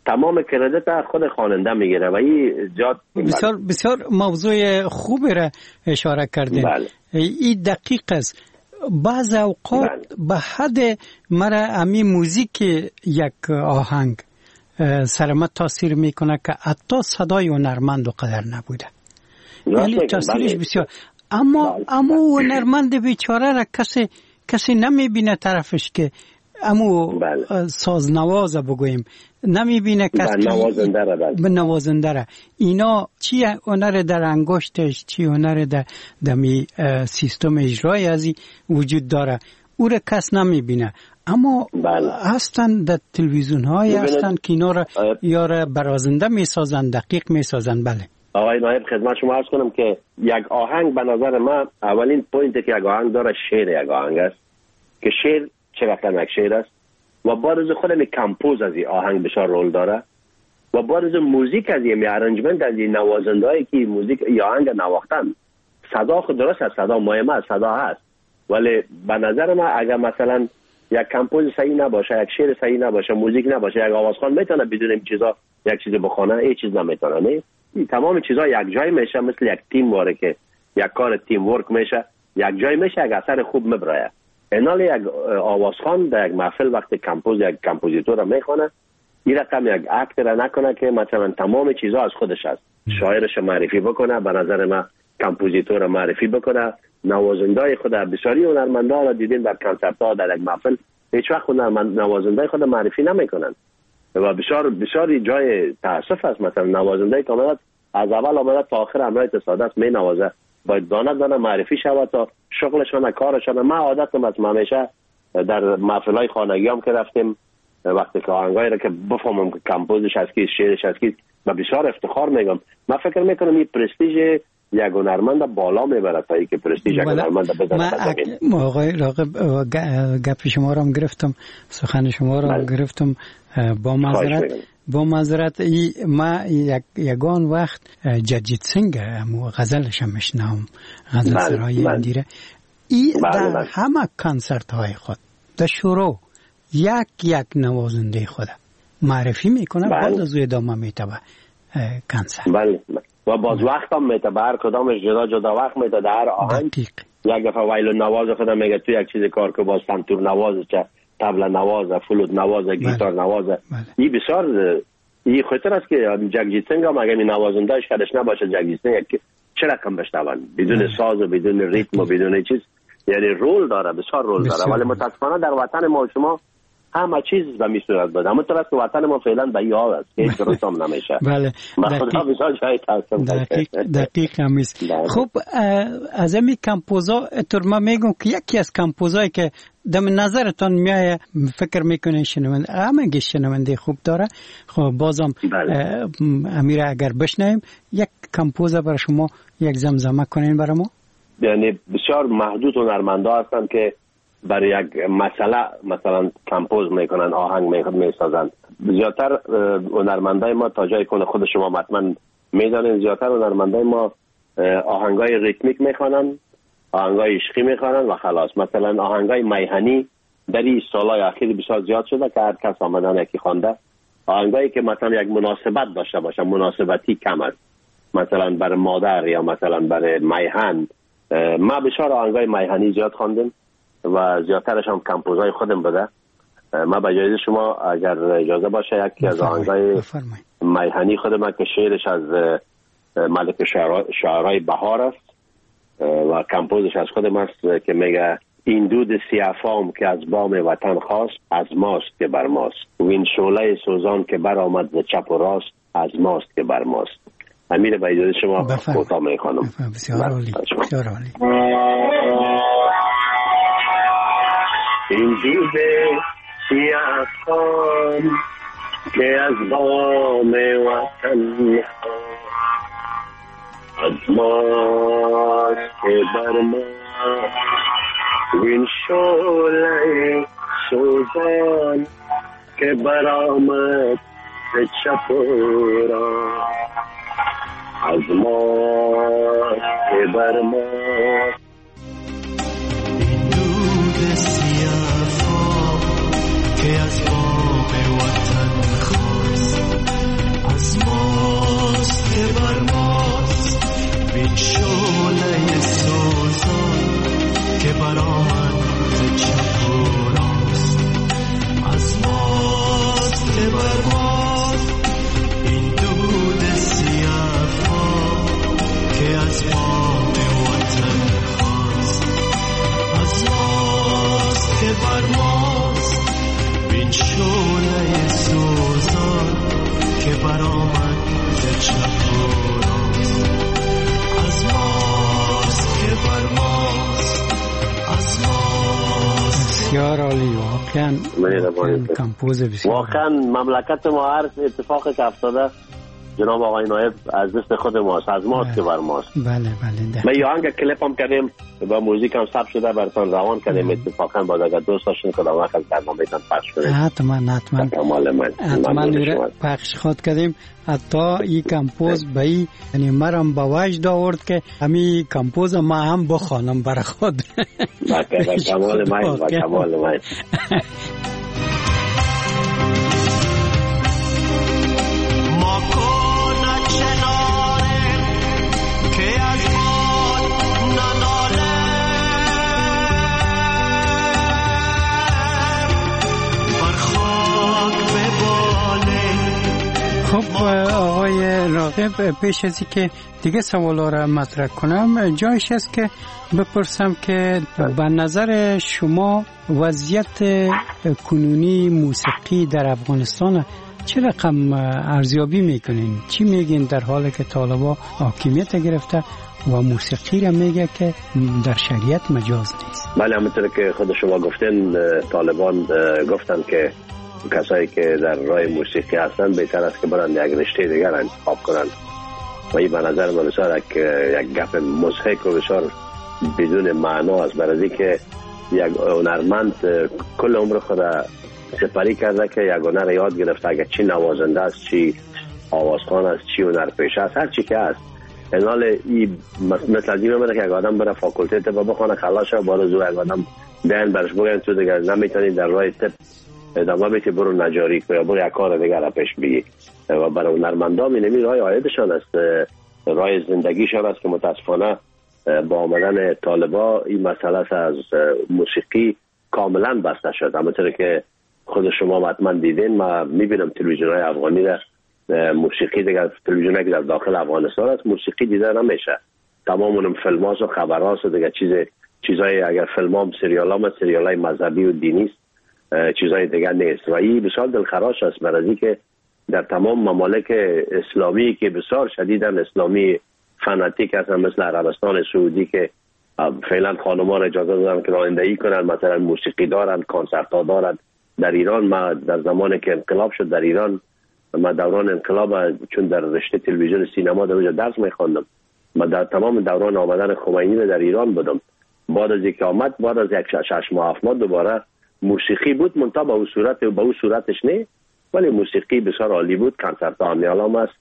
تمام کردیت خود خواننده میگیره و این جات بسیار بسیار موضوع خوبی را اشاره کردین. بله. این دقیق است. بعض اوقات بله. به حد مرا امی موزیک یک آهنگ سرمت تاثیر میکنه که حتی صدای هنرمند و قدر نبوده، یعنی تاثیرش بله. بسیار. اما بله. اما هنرمند بیچاره را کسی کسی نمیبینه طرفش که امو بله. سازنواز بگوییم نمیبینه کسی بله. نوازنده را بله. نوازنده را. اینا چی هنر در انگشتش، چی هنر در دمی سیستم اجرای ازی وجود داره، او را کس نمیبینه. اما بله. هستن در تلویزیون های هستن که اینا را یا را برازنده میسازن، دقیق میسازن. بله آقای نایب خدمت شما عرض کنم که یک آهنگ به نظر من اولین پوینتی که یک آهنگ داره شعر یک آهنگ است که شعر چه وقت یک شعر است و بارز خودم کمپوز از این آهنگ بسیار رول داره و بارز موزیک از این ارنجمنت از این نوازنده هایی که موزیک یا آهنگ نواختن صدا خود درست است، صدا مهمه، صدا هست، ولی به نظر من اگر مثلا یک کمپوز صحیح نباشه، یک شعر صحیح نباشه، موزیک نباشه، یک آوازخوان میتونه بدون این چیزا یک چیز بخونه، این چیز نمیتونه. نه تمام چیزا یک جای میشه، مثل یک تیم واره که یک کار تیم ورک میشه، یک جای میشه، یک اثر خوب میبره. اینال یک آوازخوان در یک محفل وقتی کمپوز یک کمپوزیتور را میخونه، این رقم یک اکت را نکنه که مثلا تمام چیزا از خودش است، شاعرش معرفی بکنه، به نظر من کمپوزیتور را معرفی بکنه، نوازنده خود بسیاری هنرمندا را دیدین در کنسرت ها در یک محفل هیچ وقت نوازنده خود معرفی نمیکنن و بسیار بسیاری جای تاسف است. مثلا نوازنده که آمد از اول آمد تا آخر امرای تصادف می نوازه، باید دانه دانه معرفی شود تا شغلشان کارشان. من عادتم از همیشه در محفل های خانگی هم که رفتیم وقتی که آهنگایی را که بفهمم که کمپوزش از کی، شعرش از کی، و بسیار افتخار میگم. من فکر میکنم این پرستیژ یک هنرمند بالا میبره تا ای که پرستیژ یک هنرمند بزنه. من آقای راغب گپ شما را هم گرفتم، سخن شما را هم گرفتم، با معذرت با معذرت ای ما یک یگان وقت جدید سنگ همو غزلش هم میشنم، غزل سرای اندیره ای در همه کنسرت های خود در شروع یک یک نوازنده خود معرفی میکنه، بعد از ادامه میتبه کنسرت. بله و باز وقت هم میتبه، هر کدامش جدا جدا وقت میتبه، در هر آهنگ یک دفعه ویلو نواز خودم میگه تو یک چیز کار که باز سنتور نواز چه طبله نواز، فلوت نواز، گیتار نواز. این بسیار این خطر است که جگجیت سنگ هم اگه می نوازندهش کدش نباشه جگجیت سنگ چه رقم بشنون بدون ساز و بدون ریتم و بدون چیز، یعنی رول داره، بسیار رول داره. ولی متاسفانه در وطن ما شما همه چیز به می صورت بده، اما طرف که وطن ما فعلا به یا است که هیچ درست هم نمیشه. بله دقیق دقیق هم است. خب از امی کمپوزا اتر ما میگم که یکی از کمپوزایی که دم نظرتان میایه فکر میکنه شنونده همه شنونده خوب داره، خب بازم امیره اگر بشنویم یک کمپوزا برای شما یک زمزمه کنین برای ما. یعنی بسیار محدود هنرمندا هستن که برای یک مسئله مثلا کمپوز میکنن، آهنگ میسازن. زیادتر هنرمندای ما تا جای کنه خود شما حتما میدانین، زیادتر هنرمندای ما آهنگای ریتمیک میخوانن، آهنگای عشقی میخوانن و خلاص. مثلا آهنگای میهنی در این سالهای اخیر بسیار زیاد شده که هر کس آمدن یکی خوانده. آهنگایی که مثلا یک مناسبت داشته باشه، مناسبتی کم است، مثلا برای مادر یا مثلا برای میهن. ما بسیار آهنگای میهنی زیاد خواندیم و زیادترش هم کمپوزای خودم بده. ما به اجازه شما اگر اجازه باشه یکی از آهنگای میهنی خودم که شعرش از ملک شعرهای بهار است و کمپوزش از خودم است که میگه این دود سیافام که از بام وطن خواست از ماست که بر ماست، و این شعله سوزان که بر آمد ز چپ و راست از ماست که بر ماست. امیر به اجازه شما کوتاه میخوانم. بسیار عالی، بسیار عالی. این دود سیافام که از بام وطن از ماست که بر ماست، این شعله سوزان که برآمد ز چپ و راست از ماست که بر ماست. این دود سیاه که از بام وطن خواست از بام وطن هاست، از ماست که بر ماست، بین شعله سوزان که برآمد ز چهارست. از ماست که بر ماست، از ماست. بسیار عالی، واقعا کمپوز بسیار. واقعا مملکت ما هر اتفاقی که افتاده جناب آقای نایب از دست خود ماست، از ماست که بر ماست. بله بله. ما یه آهنگ کلیپ هم کردیم با موزیک هم ثبت شده براتون روان کردیم. اتفاقا بعد اگر دوست داشتین که در وقت برنامه‌تان پخش کنیم. حتما حتما. کمال من. حتما پخش خود کردیم. حتی این کمپوز به این یعنی مرم با وجد آورد که همین کمپوز ما هم بخوانم برای خود. با کمال من، با کمال من. خب آقای راغب، پیش از که دیگه سوالا را مطرح کنم جایش است که بپرسم که به نظر شما وضعیت کنونی موسیقی در افغانستان چه رقم ارزیابی میکنین؟ چی میگین در حالی که طالبا حاکمیت گرفته و موسیقی را میگه که در شریعت مجاز نیست؟ بله، همونطور که خود شما گفتین طالبان گفتن که کسایی که در راه موسیقی هستن بهتر است که برن یک رشته دیگر انتخاب کنن و این به نظر من بسیار یک گپ مضحک و بسیار بدون معنا است، برای که یک هنرمند کل عمر خود سپری کرده که یک هنر یاد گرفته، اگر چی نوازنده است، چی آوازخوان است، چی هنرپیشه است، هر چی که است. انال این مثل از این میمونه که یک آدم بره فاکولته طب بخونه خلاص شه، بار زور یک آدم دهن برش بگن تو دیگر نمیتونی در راه طب ادامه بدی، برو نجاری یا برو یک کار دیگر را پیش بگی. و برای هنرمندان اینمی راه عایدشان است، راه زندگیشان است که متاسفانه با آمدن طالبا این مسئله از موسیقی کاملا بسته شد. همونطور که خود شما حتما دیدین، ما میبینم تلویزیون‌های افغانی در موسیقی دیگر، تلویزیونی که در داخل افغانستان است موسیقی دیده نمیشه. تمام اون فیلم‌ها و خبرها و دیگر چیز چیزای اگر فیلم‌ها سریال‌ها سریال‌های مذهبی و دینی است، چیزای دیگر نیست. و این بسیار دلخراش است برای که در تمام ممالک اسلامی که بسیار شدیداً اسلامی فناتیک هستن مثل عربستان سعودی که فعلا خانم‌ها را اجازه دادن که رانندگی کنن، مثلا موسیقی دارن، کنسرت ها دارن. در ایران ما در زمانی که انقلاب شد در ایران، ما دوران انقلاب چون در رشته تلویزیون سینما در اونجا درس می‌خواندم، ما در تمام دوران آمدن خمینی در ایران بودم. بعد از اینکه آمد، بعد از یک شش ماه هفت ماه دوباره موسیقی بود، منتها به اون صورت به اون صورتش نه، ولی موسیقی بسیار عالی بود، کنسرت ها هم است.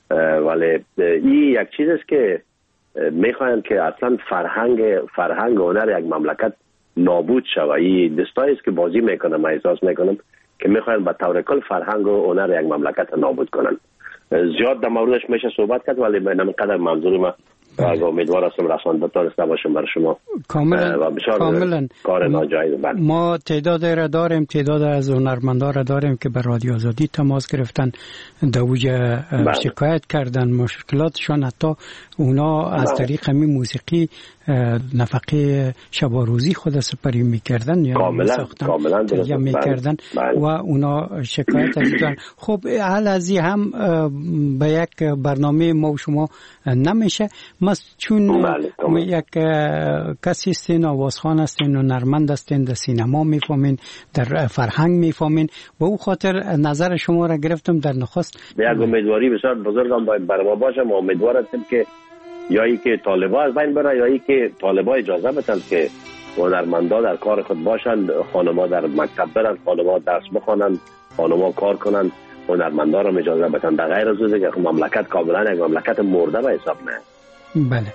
ولی این یک چیز است که میخواین که اصلا فرهنگ فرهنگ و هنر یک مملکت نابود شود. این دستایی است که بازی میکنه، من احساس میکنم که میخواین به طور کل فرهنگ و هنر یک مملکت نابود کنن. زیاد در موردش میشه صحبت کرد، ولی من اینقدر منظور ما و امیدوار هستم رسانده داشته باشم برای شما. کاملا کاملا کار ناجایز. ما تعداد را داریم، تعداد از هنرمندان را داریم که به رادیو آزادی تماس گرفتن، دوجه شکایت کردن مشکلاتشان، حتی اونا از طریق همین موسیقی نفقه شب و روزی خود سپری میکردن یا کاملا کاملا درست میکردن و اونا شکایت کردن. خب حال از این هم به یک برنامه ما و شما نمیشه. ما چون یک کسی هستین، آوازخوان هستین، هنرمند هستین، در سینما میفهمین، در فرهنگ میفهمین و او خاطر نظر شما را گرفتم در نخست. به یک امیدواری بسیار بزرگم باید برای ما باشه. ما امیدوار هستیم که یا ای که طالبا از بین بره یا ای که طالبا اجازه بدن که هنرمندا در کار خود باشن، خانم‌ها در مکتب برن، خانم‌ها درس بخونن، خانم‌ها کار کنن، هنرمندا رو اجازه بدن. در غیر از اینکه مملکت کاملا یک مملکت مرده به حساب میاد. بله.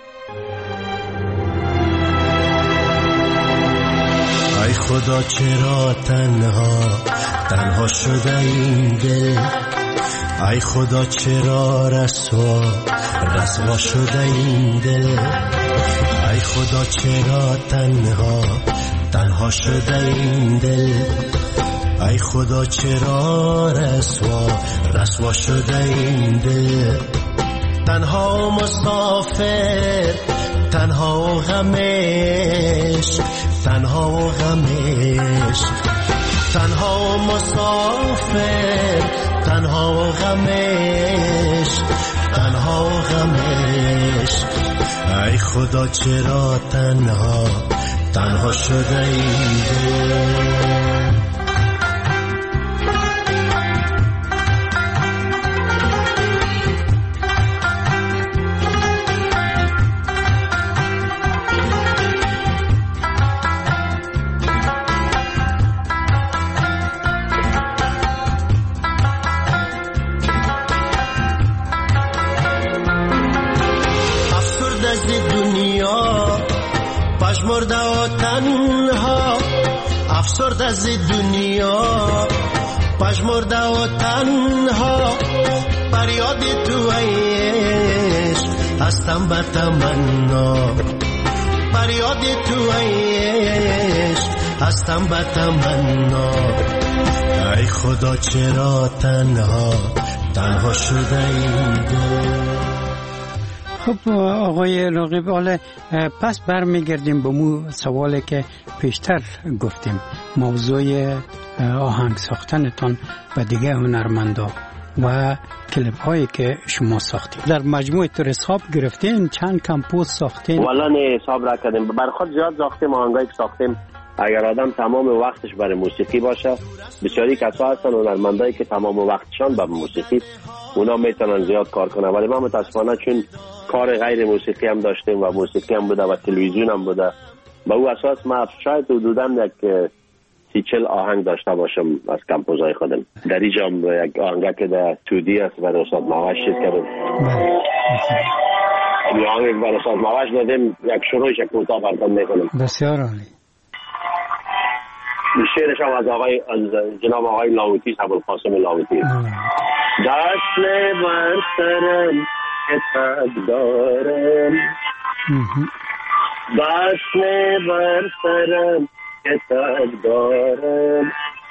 ای خدا چرا تنها تنها شده این دل، ای خدا چرا رسوا رسوا شده این دل، ای خدا چرا تنها تنها شده این دل، ای خدا چرا رسوا رسوا شده این دل، تنها مسافر تنها و غمش تنها و غمش تنها و مسافر تنها و غمش تنها و غمش ای خدا چرا تنها تنها شده این دل پژمرده و تنها افسرد از دنیا پژمرده و تنها فریاد تو عشق هستم به تمنا فریاد تو عشق هستم به تمنا ای خدا چرا تنها تنها شده این دل. خب آقای راغب، حالا پس برمیگردیم به مو سوالی که پیشتر گفتیم، موضوع آهنگ ساختنتان و دیگه هنرمندا و کلیپ هایی که شما ساختید. در مجموعه تو حساب گرفتین چند کمپوز ساختین؟ والا نه حساب را کردیم، بر خود زیاد ساختیم. آهنگایی که ساختیم اگر آدم تمام وقتش برای موسیقی باشه، بسیاری کسا هستن هنرمندایی که تمام وقتشان به موسیقی، اونا میتونن زیاد کار کنن، ولی ما متاسفانه چون کار غیر موسیقی هم داشتیم و موسیقی هم بوده و تلویزیون هم بوده، به او اساس ما شاید حدوداً یک سی چل آهنگ داشته باشم از کمپوزهای خودم. در اینجا هم یک آهنگ که در تودی است برای استاد ماوش شد کردم. این آهنگ برای استاد ماوش دادیم، یک شروعش کوتاه براتون میکنم. بسیار عالی. شعرش هم از آقای از جناب آقای لاهوتی، ابوالقاسم لاهوتی. دست بر سرم که تب دارم، دست بر سرم که تب دارم،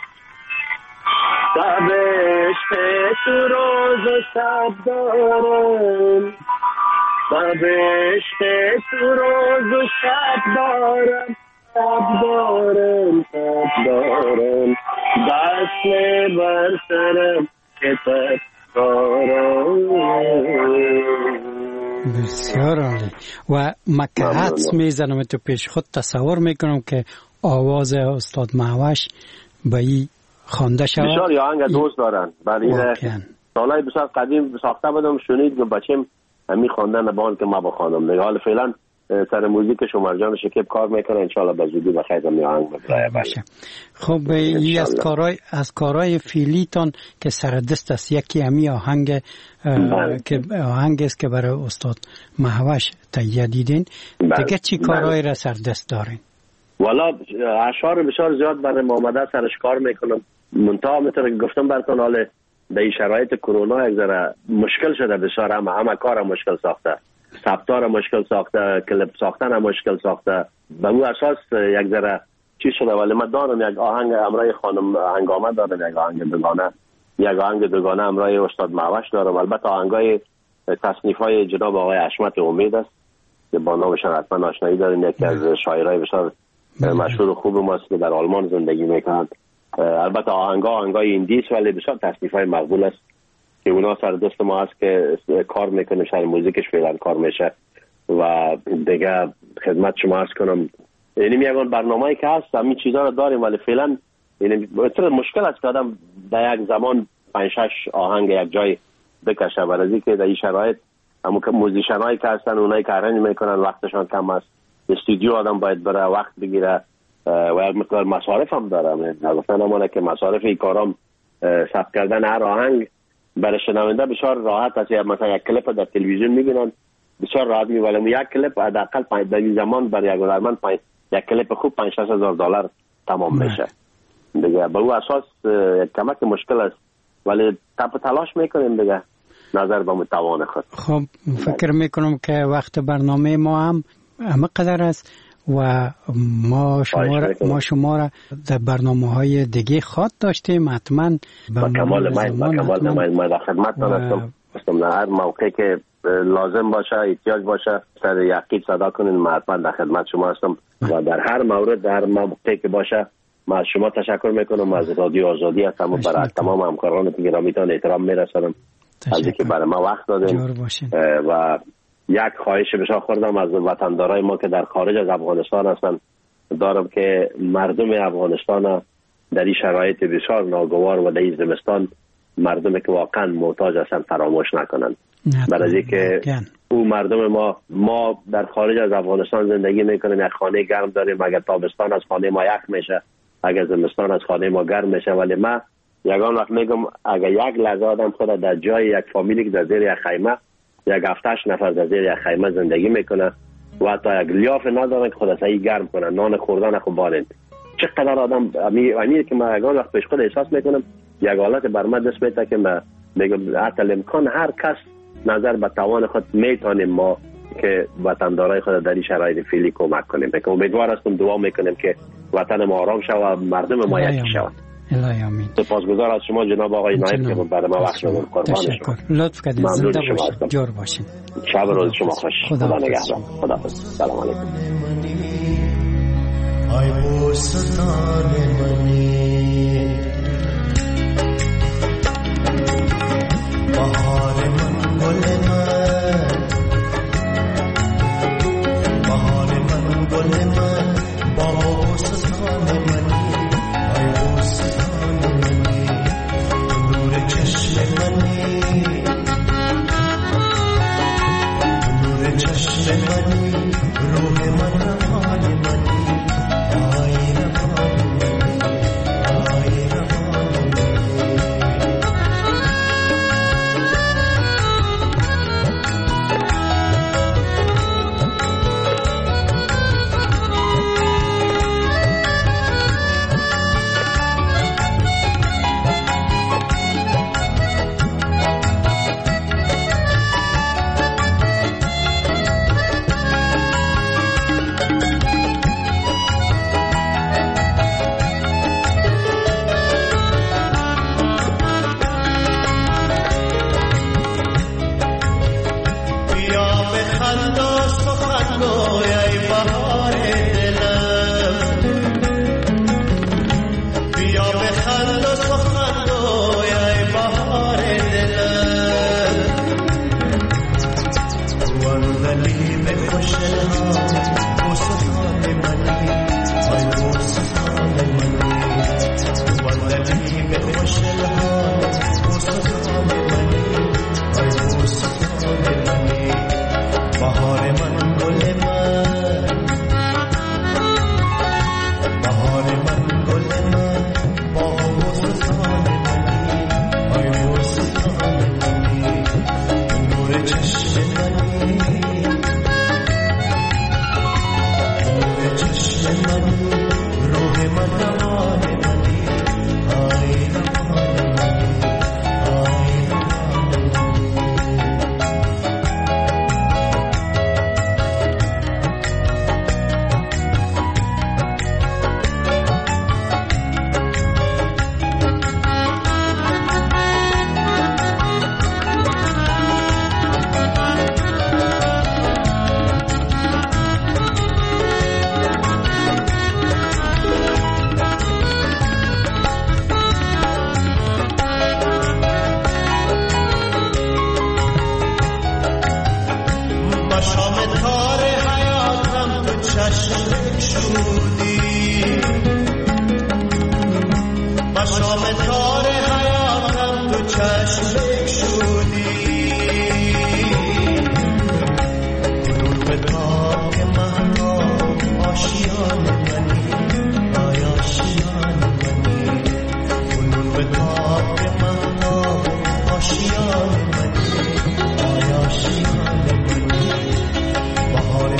شب عشق تو روز و شب دارم، شب عشق تو روز و شب دارم، شب دارم شب دارم، دست بر سرم که تب دارم. بسیار عالی. و مکهت میزنم تو پیش خود تصور میکنم که آواز استاد ماوش به این خوانده شود. بسیار یا آهنگ دوست دارن، برای سالهای بسیار قدیم ساخته بودم، شنید که بچم همین خواندن بان که ما بخوانم دیگه. حالا فعلا سر موزیک شمار جان شکیب کار میکنه، انشالله به زودی بخیر می آهنگ بشه. خب این از کارهای از کارهای فعلیتان که سر دست است، یکی همین آهنگ که آهنگ است که برای استاد ماوش تهیه دیدین، دیگه چی کارهای را سر دست دارین؟ والا اشعار بسیار زیاد برای محمد سرش کار میکنم، منتها میتونم گفتم براتون حالا در این شرایط کرونا یک ذره مشکل شده بسیار، همه همه کار مشکل ساخته، ثبتار مشکل ساخته، کلیپ ساختن مشکل ساخته، به اون اساس یک ذره چی شده. ولی من دارم یک آهنگ امرای خانم هنگامه دارم، یک آهنگ دوگانه یک آهنگ دوگانه امرای استاد ماوش دارم. البته آهنگای تصنیف های جناب آقای حشمت امید است که با نامشان حتما آشنایی دارین، یکی از شاعرای بسیار مشهور و خوب ماست که در آلمان زندگی میکنند. البته آهنگا آهنگای ایندیس ولی بسیار تصنیف های مقبول است که اونا سر دست ما هست که کار میکنه، شاید موزیکش فعلا کار میشه و دیگه خدمت شما عرض کنم. یعنی میگم برنامه‌ای که هست همین چیزا رو داریم، ولی فعلا یعنی بسیار مشکل است که آدم در یک زمان پنج شش آهنگ یک جای بکشه، برای که در این شرایط همون که موزیشنایی که هستن اونایی که ارنج میکنن وقتشان کم است، استودیو آدم باید بره وقت بگیره و یک مقدار مصارف هم داره. البته نمونه که مصارف این کارام ثبت کردن هر آهنگ برای شنونده بسیار راحت است. مثلا یک کلیپ در تلویزیون میبینن بسیار راحت می، ولی یک کلیپ حداقل پنج در این زمان برای یک هنرمند یک کلیپ خوب پنج شش هزار دلار تمام میشه دیگه. به اون اساس یک کمک مشکل است، ولی تپ تلاش میکنیم دیگه نظر به متوان خود. خب فکر میکنم که وقت برنامه ما هم همه قدر است و ما شما را ما شما را در برنامه‌های دیگه خواد داشتیم، حتما با کمال من با کمال من ما در خدمتتان هستم در هر موقع که لازم باشه، احتیاج باشه، سر یقین صدا کنین. من حتما در خدمت شما هستم و در هر مورد، در هر موقع که باشه من از شما تشکر میکنم. از رادیو آزادی هستم و برای تمام همکاران گرامیتان احترام میرسانم از اینکه برای ما وقت دادیم و یک خواهش بشا خوردم از وطندارای ما که در خارج از افغانستان هستن دارم که مردم افغانستان در این شرایط بسیار ناگوار و در این زمستان مردم که واقعا محتاج هستن فراموش نکنن. برای اینکه او مردم ما ما در خارج از افغانستان زندگی میکنیم، یک خانه گرم داریم، اگر تابستان از خانه ما یخ میشه، اگر زمستان از خانه ما گرم میشه. ولی ما یگان وقت میگم اگر یک لحظه آدم خود در جای یک فامیلی که در زیر یک خیمه یک هفتش نفر در زیر یک خیمه زندگی میکنه و حتی یک لیاف ندارن که خود سعی گرم کنن، نان خوردن خود بالند، چقدر آدم امیر که ما یگان وقت پیش خود احساس میکنم یک حالت بر من دست میده که ما میگم حتی امکان هر کس نظر به توان خود میتونیم ما که وطندارای خود در این شرایط فعلی کمک کنیم. که امیدوار هستم، دعا میکنیم که وطن ما آرام شود و مردم ما یکی شود. الهی آمین. سپاسگزار از شما جناب آقای نایب که برای ما وقت دادید. قربان شما. لطف کردید. زنده باشید. جور باشید. شب روز شما خوش. خدا نگهدار. خدا حافظ. سلام علیکم. ای بوستان منی بهار من گل من، بهار من گل من، بوستان منی، ای بوستان منی، نور چشم منی، نور چشم منی، روح من حال منی، آینه حال منی، آینه حال منی. شام تار حیاتم تو چشم شودی